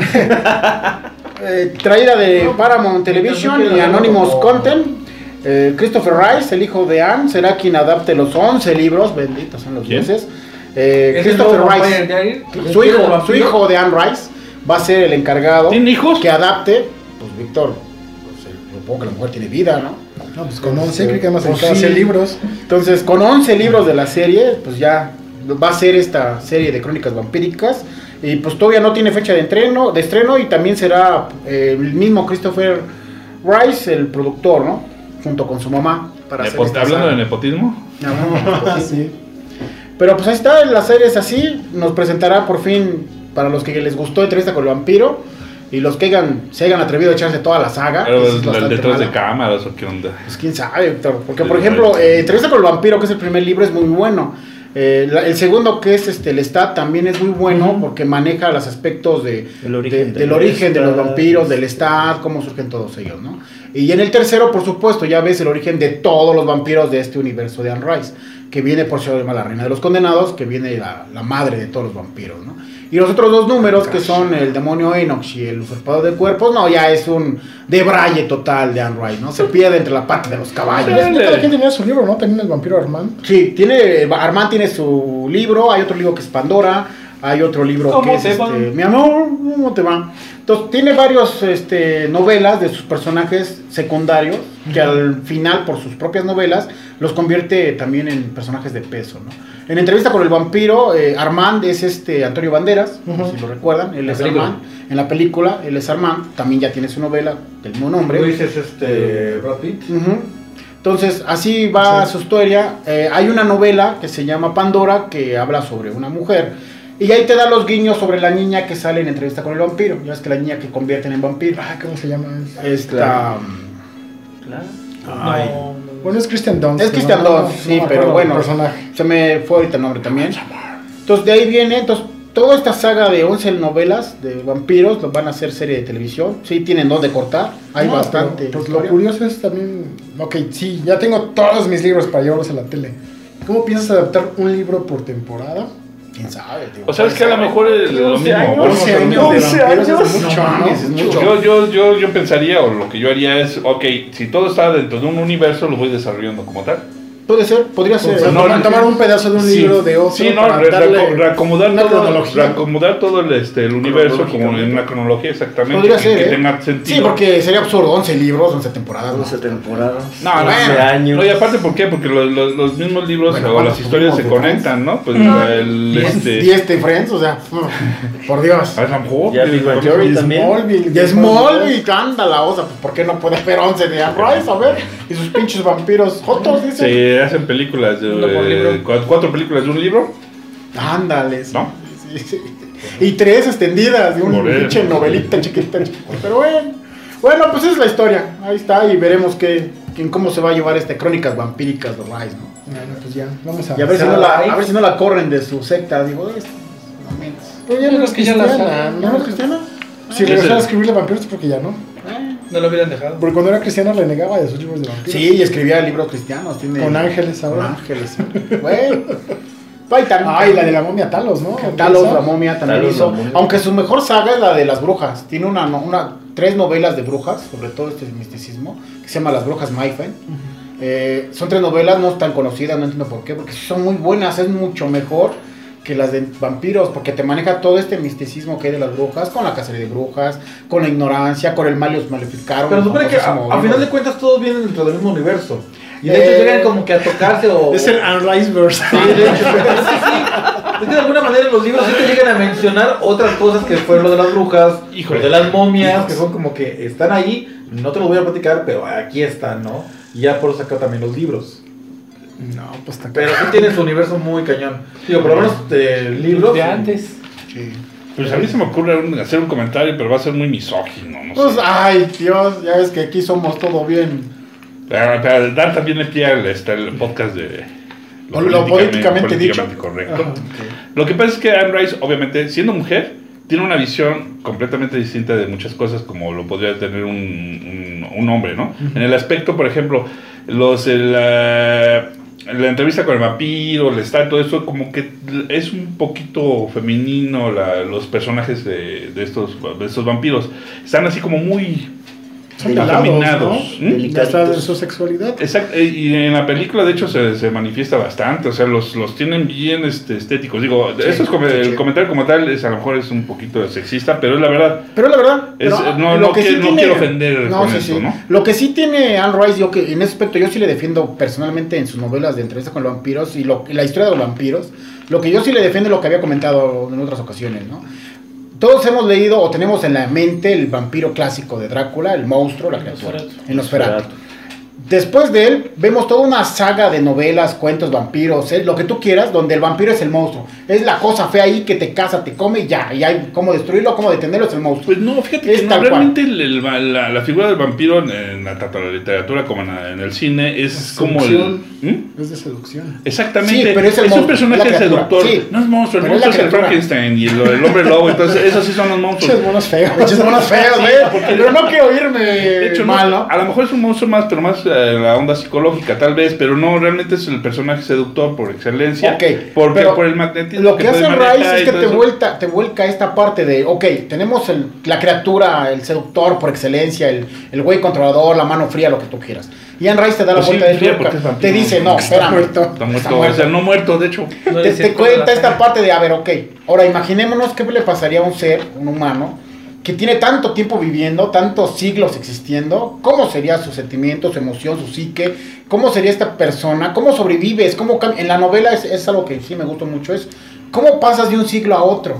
Traída de Paramount Television y Anonymous Content. Christopher Rice, el hijo de Anne, será quien adapte los 11 libros, benditos son los dioses. Christopher Rice, su hijo de Anne Rice, va a ser el encargado. ¿Tiene hijos? Que adapte, pues Víctor, pues, supongo que la mujer tiene vida, ¿no? No, pues con 11, creo que además en 11 libros. Entonces, con 11 libros de la serie, pues ya va a ser esta serie de crónicas vampíricas. Y pues todavía no tiene fecha de estreno y también será el mismo Christopher Rice, el productor, ¿no? Junto con su mamá. Para ¿Hablando de nepotismo? Sí. Pero pues ahí está, la serie es así. Nos presentará por fin, para los que les gustó Entrevista con el Vampiro y los que se hayan atrevido a echarse toda la saga. Pero detrás de cámaras o qué onda. Pues quién sabe, Víctor. Porque por ejemplo, Entrevista con el Vampiro, que es el primer libro, es muy bueno. El segundo, que es Lestat, también es muy bueno porque maneja los aspectos del origen de los vampiros, del Lestat, cómo surgen todos ellos, ¿no? Y en el tercero, por supuesto, ya ves el origen de todos los vampiros de este universo de Anne Rice, que viene por ser la reina de los condenados, que viene la madre de todos los vampiros, ¿no? Y los otros dos números, que son el demonio Enoch y el usurpador de cuerpos, no, ya es un debraye total de Anne Rice, ¿no? Se pierde entre la parte de los caballos. Cada quien tenía su libro, ¿no? También el vampiro Armand. Sí, Armand tiene su libro, hay otro libro que es Pandora, hay otro libro que es Mi amor, ¿cómo te va? Entonces, tiene varios novelas de sus personajes secundarios, que al final, por sus propias novelas, los convierte también en personajes de peso, ¿no? En Entrevista con el vampiro, Armand es Antonio Banderas, si lo recuerdan, él es Armand. En la película, él es Armand, también ya tiene su novela del mismo nombre. Luis es Brad Pitt. Entonces, así va su historia. Hay una novela que se llama Pandora, que habla sobre una mujer. Y ahí te da los guiños sobre la niña que sale en Entrevista con el vampiro. Ya es que la niña que convierten en vampiro. ¿Cómo se llama? Esta... Ay. No. Bueno, es Christian Dunst. Es Christian Dunst, sí, pero bueno, se me fue ahorita el nombre también. Entonces, de ahí viene, toda esta saga de 11 novelas de vampiros lo van a hacer serie de televisión. Sí, tienen dos de cortar. Hay bastante. Pues lo curioso es también... Ok, sí, ya tengo todos mis libros para llevarlos a la tele. ¿Cómo piensas adaptar un libro por temporada? ¿Quién sabe, tío? O sabes que a lo mejor es lo mismo. 11 años es mucho. Yo pensaría, o lo que yo haría es, ok, si todo está dentro de un universo, lo voy desarrollando como tal. Puede ser, podría ser. Tomar un pedazo de un libro de otro. Sí, no, reacomodar todo el universo como en una cronología exactamente. Podría ser, que tenga sentido. Sí, porque sería absurdo, 11 libros, 11 temporadas. 11 temporadas. No, 11 años. No, y aparte, ¿por qué? Porque los mismos libros o las historias se conectan, ¿no? Pues 10 de Friends, o sea, por Dios. A lo mejor. Ya Big Bang Theory también. Ya Smallville, cándala, o sea, ¿por qué no puede haber 11 de Anne Rice? A ver, y sus pinches vampiros jotos, dicen. Sí, hacen películas de 4 películas de un libro. Ándale, ¿no? Sí. Y 3 extendidas de un pinche novelita chiquita. Pero bueno, pues es la historia. Ahí está, y veremos cómo se va a llevar Crónicas Vampíricas de Rice, ¿no? Bueno, pues ya, vamos a... Y a ver si no la corren de su secta, digo, pero ya no es cristiana, ¿no? ¿Es cristiana? Si regresara a escribirle vampiros es porque ya no. No lo hubieran dejado. Porque cuando era cristiana renegaba de sus libros de vampiros. Sí, y escribía libros cristianos. Con ángeles ahora. Con ángeles. Bueno. Y la de la momia Talos, ¿no? Talos, la momia también hizo. Aunque su mejor saga es la de las brujas. Tiene 3 novelas de brujas, sobre todo misticismo, que se llama Las Brujas Mayfair. Son 3 novelas, no tan conocidas, no entiendo por qué, porque son muy buenas, es mucho mejor que las de vampiros, porque te maneja todo misticismo que hay de las brujas, con la cacería de brujas, con la ignorancia, con el mal y los maleficaron. Pero supone que a final de cuentas todos vienen dentro del mismo universo. Y de hecho llegan como que a tocarse o... Es el Anne Rice verse. Sí, de hecho. Es que de alguna manera en los libros sí te llegan a mencionar otras cosas que fueron lo de las brujas, o de las momias, que son como que están ahí, no te los voy a platicar, pero aquí están, ¿no? Y ya por eso acá también los libros. No, pues está pero sí tiene su universo muy cañón. Digo, por lo menos de libros de antes. Sí. Pues a mí se me ocurre hacer un comentario, pero va a ser muy misógino, no pues, sé. Ay, Dios, ya ves que aquí somos todo bien. Para dar también el pie al podcast de lo políticamente dicho. Correcto. Okay. Lo que pasa es que Anne Rice, obviamente, siendo mujer, tiene una visión completamente distinta de muchas cosas, como lo podría tener un hombre, ¿no? Uh-huh. En el aspecto, por ejemplo, la entrevista con el vampiro, el estar, todo eso, como que es un poquito femenino los personajes de estos vampiros. Están así como muy afeminados, ¿no? Hasta de su sexualidad. Exacto, y en la película de hecho se manifiesta bastante, o sea, los tienen bien estéticos. Digo, sí, eso es el comentario como tal, a lo mejor es un poquito sexista, pero es la verdad. No quiero ofender con eso, ¿no? Lo que sí tiene Anne Rice, yo que en ese aspecto yo sí le defiendo personalmente en sus novelas de entrevista con los vampiros y la historia de los vampiros, lo que yo sí le defiendo es lo que había comentado en otras ocasiones, ¿no? Todos hemos leído o tenemos en la mente el vampiro clásico de Drácula, el monstruo, la criatura, en Nosferatu. Después de él, vemos toda una saga de novelas, cuentos, vampiros, lo que tú quieras, donde el vampiro es el monstruo. Es la cosa fea ahí que te caza, te come y ya. Y hay cómo destruirlo, cómo detenerlo, es el monstruo. Pues no, fíjate que no, realmente la figura del vampiro, tanto en la literatura como en el cine, es como Es de seducción. Exactamente. Sí, pero es un personaje seductor. Sí, no es monstruo, el monstruo es el Frankenstein y el hombre lobo. Entonces, esos sí son los monstruos. Muchos monos feos. Muchos monos feos, pero no quiero irme mal, ¿no? A lo mejor es un monstruo más, pero más la onda psicológica, tal vez, pero no, realmente es el personaje seductor por excelencia. Porque por el magnetismo. Lo que hace Rice es que te vuelca esta parte de, tenemos la criatura, el seductor por excelencia, el güey controlador, la mano fría, lo que tú quieras. Y Anne Rice te da la vuelta de tuerca. Te dice, no, espera, está muerto. O sea, no muerto, de hecho. Te cuenta esta parte de, ahora imaginémonos qué le pasaría a un humano, que tiene tanto tiempo viviendo, tantos siglos existiendo, ¿cómo sería su sentimiento, su emoción, su psique? ¿Cómo sería esta persona? ¿Cómo sobrevives? En la novela es algo que sí me gustó mucho, es ¿cómo pasas de un siglo a otro?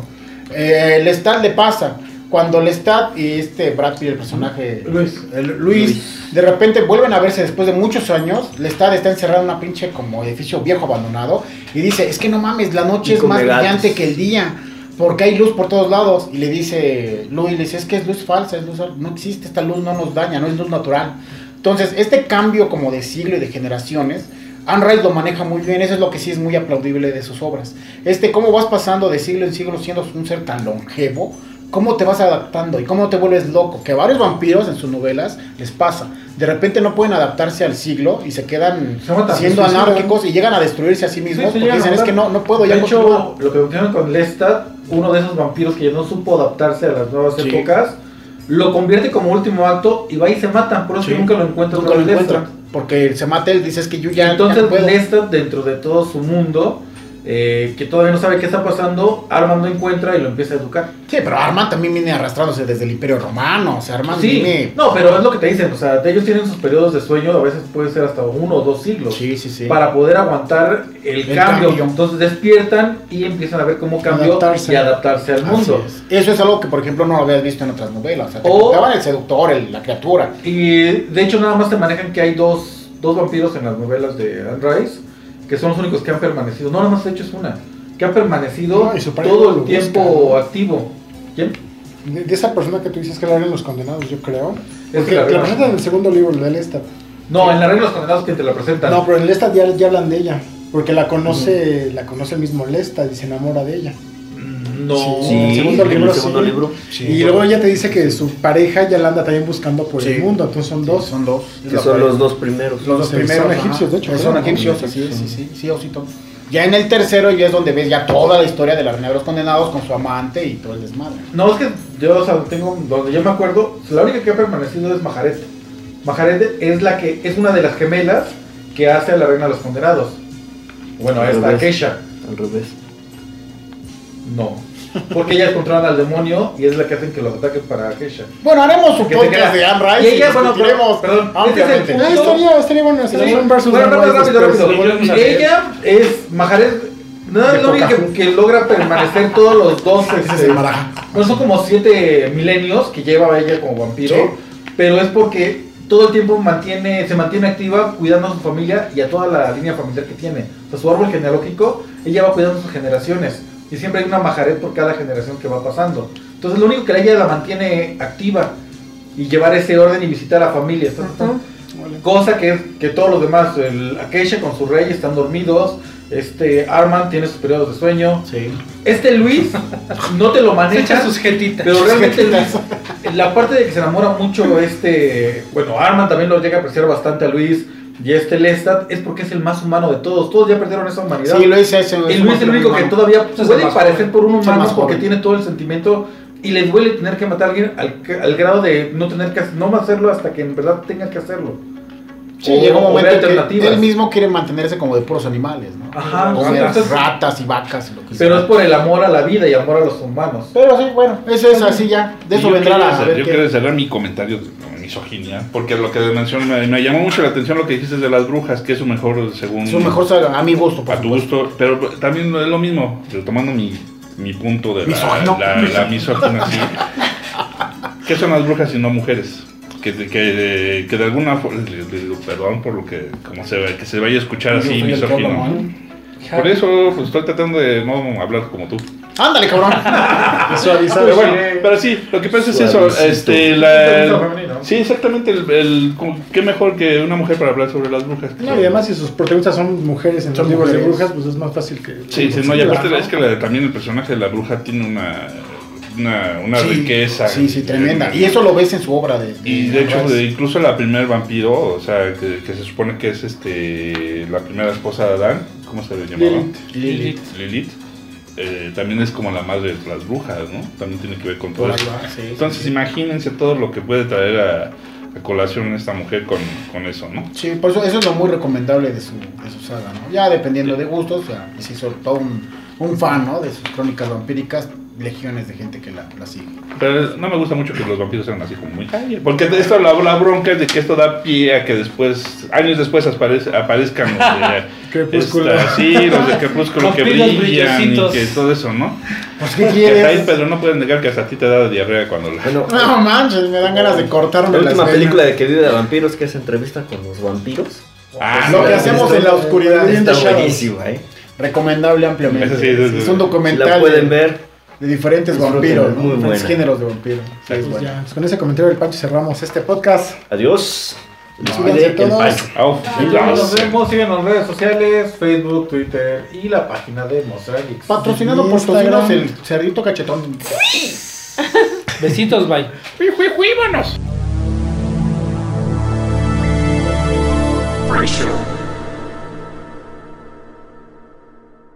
Lestat le pasa. Cuando Lestat y Brad Pitt, el personaje Luis, de repente vuelven a verse después de muchos años. Lestat está encerrado en una pinche como edificio viejo abandonado y dice, es que no mames, la noche es más brillante que el día. Porque hay luz por todos lados. Y le dice Luis, es que es luz falsa, no existe, esta luz no nos daña, no es luz natural. Entonces, este cambio como de siglo y de generaciones, Anne Rice lo maneja muy bien. Eso es lo que sí es muy aplaudible de sus obras. Cómo vas pasando de siglo en siglo siendo un ser tan longevo, cómo te vas adaptando y cómo te vuelves loco. Que a varios vampiros en sus novelas les pasa. De repente no pueden adaptarse al siglo y se quedan siendo anárquicos y llegan a destruirse a sí mismos porque dicen, es que no puedo ya continuar. De hecho, lo que mencionan con Lestat, uno de esos vampiros que no supo adaptarse a las nuevas épocas, lo convierte como último acto y va y se matan. Por eso que nunca lo encuentran. Porque se mata él, dice, es que yo ya entonces ya no puedo. Lestat, dentro de todo su mundo, que todavía no sabe qué está pasando, Armand lo encuentra y lo empieza a educar. Sí, pero Armand también viene arrastrándose desde el Imperio Romano. O sea, Armand viene... No, pero es lo que te dicen, o sea, ellos tienen sus periodos de sueño, a veces puede ser hasta 1 o 2 siglos. Sí. Para poder aguantar el cambio. Entonces despiertan y empiezan a ver cómo cambió y adaptarse al mundo. Eso es algo que, por ejemplo, no lo habías visto en otras novelas. O sea, te contaban el seductor, la criatura. Y de hecho nada más te manejan que hay dos vampiros en las novelas de Anne Rice, que son los únicos que han permanecido. No, nada más de hecho es una. Que han permanecido todo el tiempo activo. ¿Quién? De esa persona que tú dices que la eran los condenados, yo creo. Porque la presentan en el segundo libro, de Lestat. No, en la regla de los condenados que te la presentan. No, pero en Lestat ya hablan de ella. Porque la conoce el mismo Lestat y se enamora de ella. No. Sí, en el segundo libro. Sí. Y luego ella te dice que su pareja ya la anda también buscando por el mundo. Entonces son dos. Que son los dos primeros. Los dos primeros. Son egipcios, de hecho. Son egipcios, sí, Osito. Ya en el tercero ya es donde ves ya toda la historia de la reina de los condenados con su amante y todo el desmadre. No, es que yo donde yo me acuerdo, la única que ha permanecido es Majaret. Majaret es una de las gemelas que hace a la reina de los condenados. Bueno, es la Keisha. Al revés. No. Porque ellas controlan al demonio y es la que hacen que los ataquen para Keisha. Bueno, haremos un podcast de Anne Rice. Y ella, perdón, ampliamente. Estaría bueno. Rápido. Ella es Majaret. No es la única que logra permanecer todos los dos. No son como 7 milenios que lleva ella como vampiro. Sí. Pero es porque todo el tiempo se mantiene activa cuidando a su familia y a toda la línea familiar que tiene. O sea, su árbol genealógico, ella va cuidando sus generaciones. Y siempre hay una Majaret por cada generación que va pasando. Entonces lo único que ella la mantiene activa y llevar ese orden y visitar a la familia. Cosa que todos los demás, Keisha con su rey están dormidos. Armand tiene sus periodos de sueño. Sí. Luis no te lo maneja sus jetitas. Pero realmente la parte de que se enamora mucho bueno, Armand también lo llega a apreciar bastante a Luis. Y Lestat es porque es el más humano de todos. Todos ya perdieron esa humanidad. Sí, Luis es Luis es el único que todavía puede parecer por un humano porque tiene todo el sentimiento y le duele tener que matar a alguien al grado de no hacerlo hasta que en verdad tenga que hacerlo. Sí, llega un momento que él mismo quiere mantenerse como de puros animales, ¿no? Ajá. Ratas y vacas y lo que sea. Pero es por el amor a la vida y amor a los humanos. Pero sí, bueno, eso es así ya. De eso vendrá yo quiero cerrar mi comentario de misoginia, porque lo que mencioné me llamó mucho la atención lo que dijiste de las brujas, que es su mejor saga, a mi gusto. A tu gusto, pero también es lo mismo, tomando mi punto de la misógina, sí. ¿Qué son las brujas y no mujeres? que de alguna forma, le digo perdón por lo que, como se ve, que se vaya a escuchar así misógino. Por eso pues, estoy tratando de no hablar como tú. ¡Ándale, cabrón! Pero bueno, pero sí, lo que pasa es eso, sí, exactamente, qué mejor que una mujer para hablar sobre las brujas. No, y además si sus protagonistas son mujeres en los libros de brujas, pues es más fácil que... Sí, no, y aparte es que también el personaje de la bruja tiene una riqueza. Sí, tremenda. Y eso lo ves en su obra. Y de hecho, incluso la primer vampiro, o sea, que se supone que es la primera esposa de Adán, ¿cómo se le llamaba? Lilith. También es como la madre de las brujas, ¿no? También tiene que ver con todo eso. Entonces, imagínense todo lo que puede traer a colación esta mujer con eso, ¿no? Sí, por eso es lo muy recomendable de su saga, ¿no? Ya dependiendo de gustos, o sea, se hizo todo un fan, ¿no? De sus crónicas vampíricas, legiones de gente que la sigue. Pero no me gusta mucho que los vampiros sean así como muy calle, porque esto la bronca es de que esto da pie a que después, años después aparezcan los de Crepúsculo. los de Crepúsculo que brillan y que todo eso, ¿no? Pues ¿qué quieres? Ahí, Pedro, no pueden negar que hasta a ti te da diarrea cuando No manches, me dan ganas de cortarme la última película de Querida de Vampiros, que es entrevista con los vampiros. Lo que hacemos en la oscuridad. Está buenísima, Recomendable ampliamente. Sí. Es un documental. La pueden ver. De diferentes vampiros, ¿no? Diferentes géneros de vampiros. Pues con ese comentario del Pancho cerramos este podcast. Adiós. Despídense todos. Nos vemos, síganos en redes sociales, Facebook, Twitter y la página de Monster Geeks. Patrocinado por Tocinos, el cerdito cachetón. Besitos, bye. ¡Vámonos!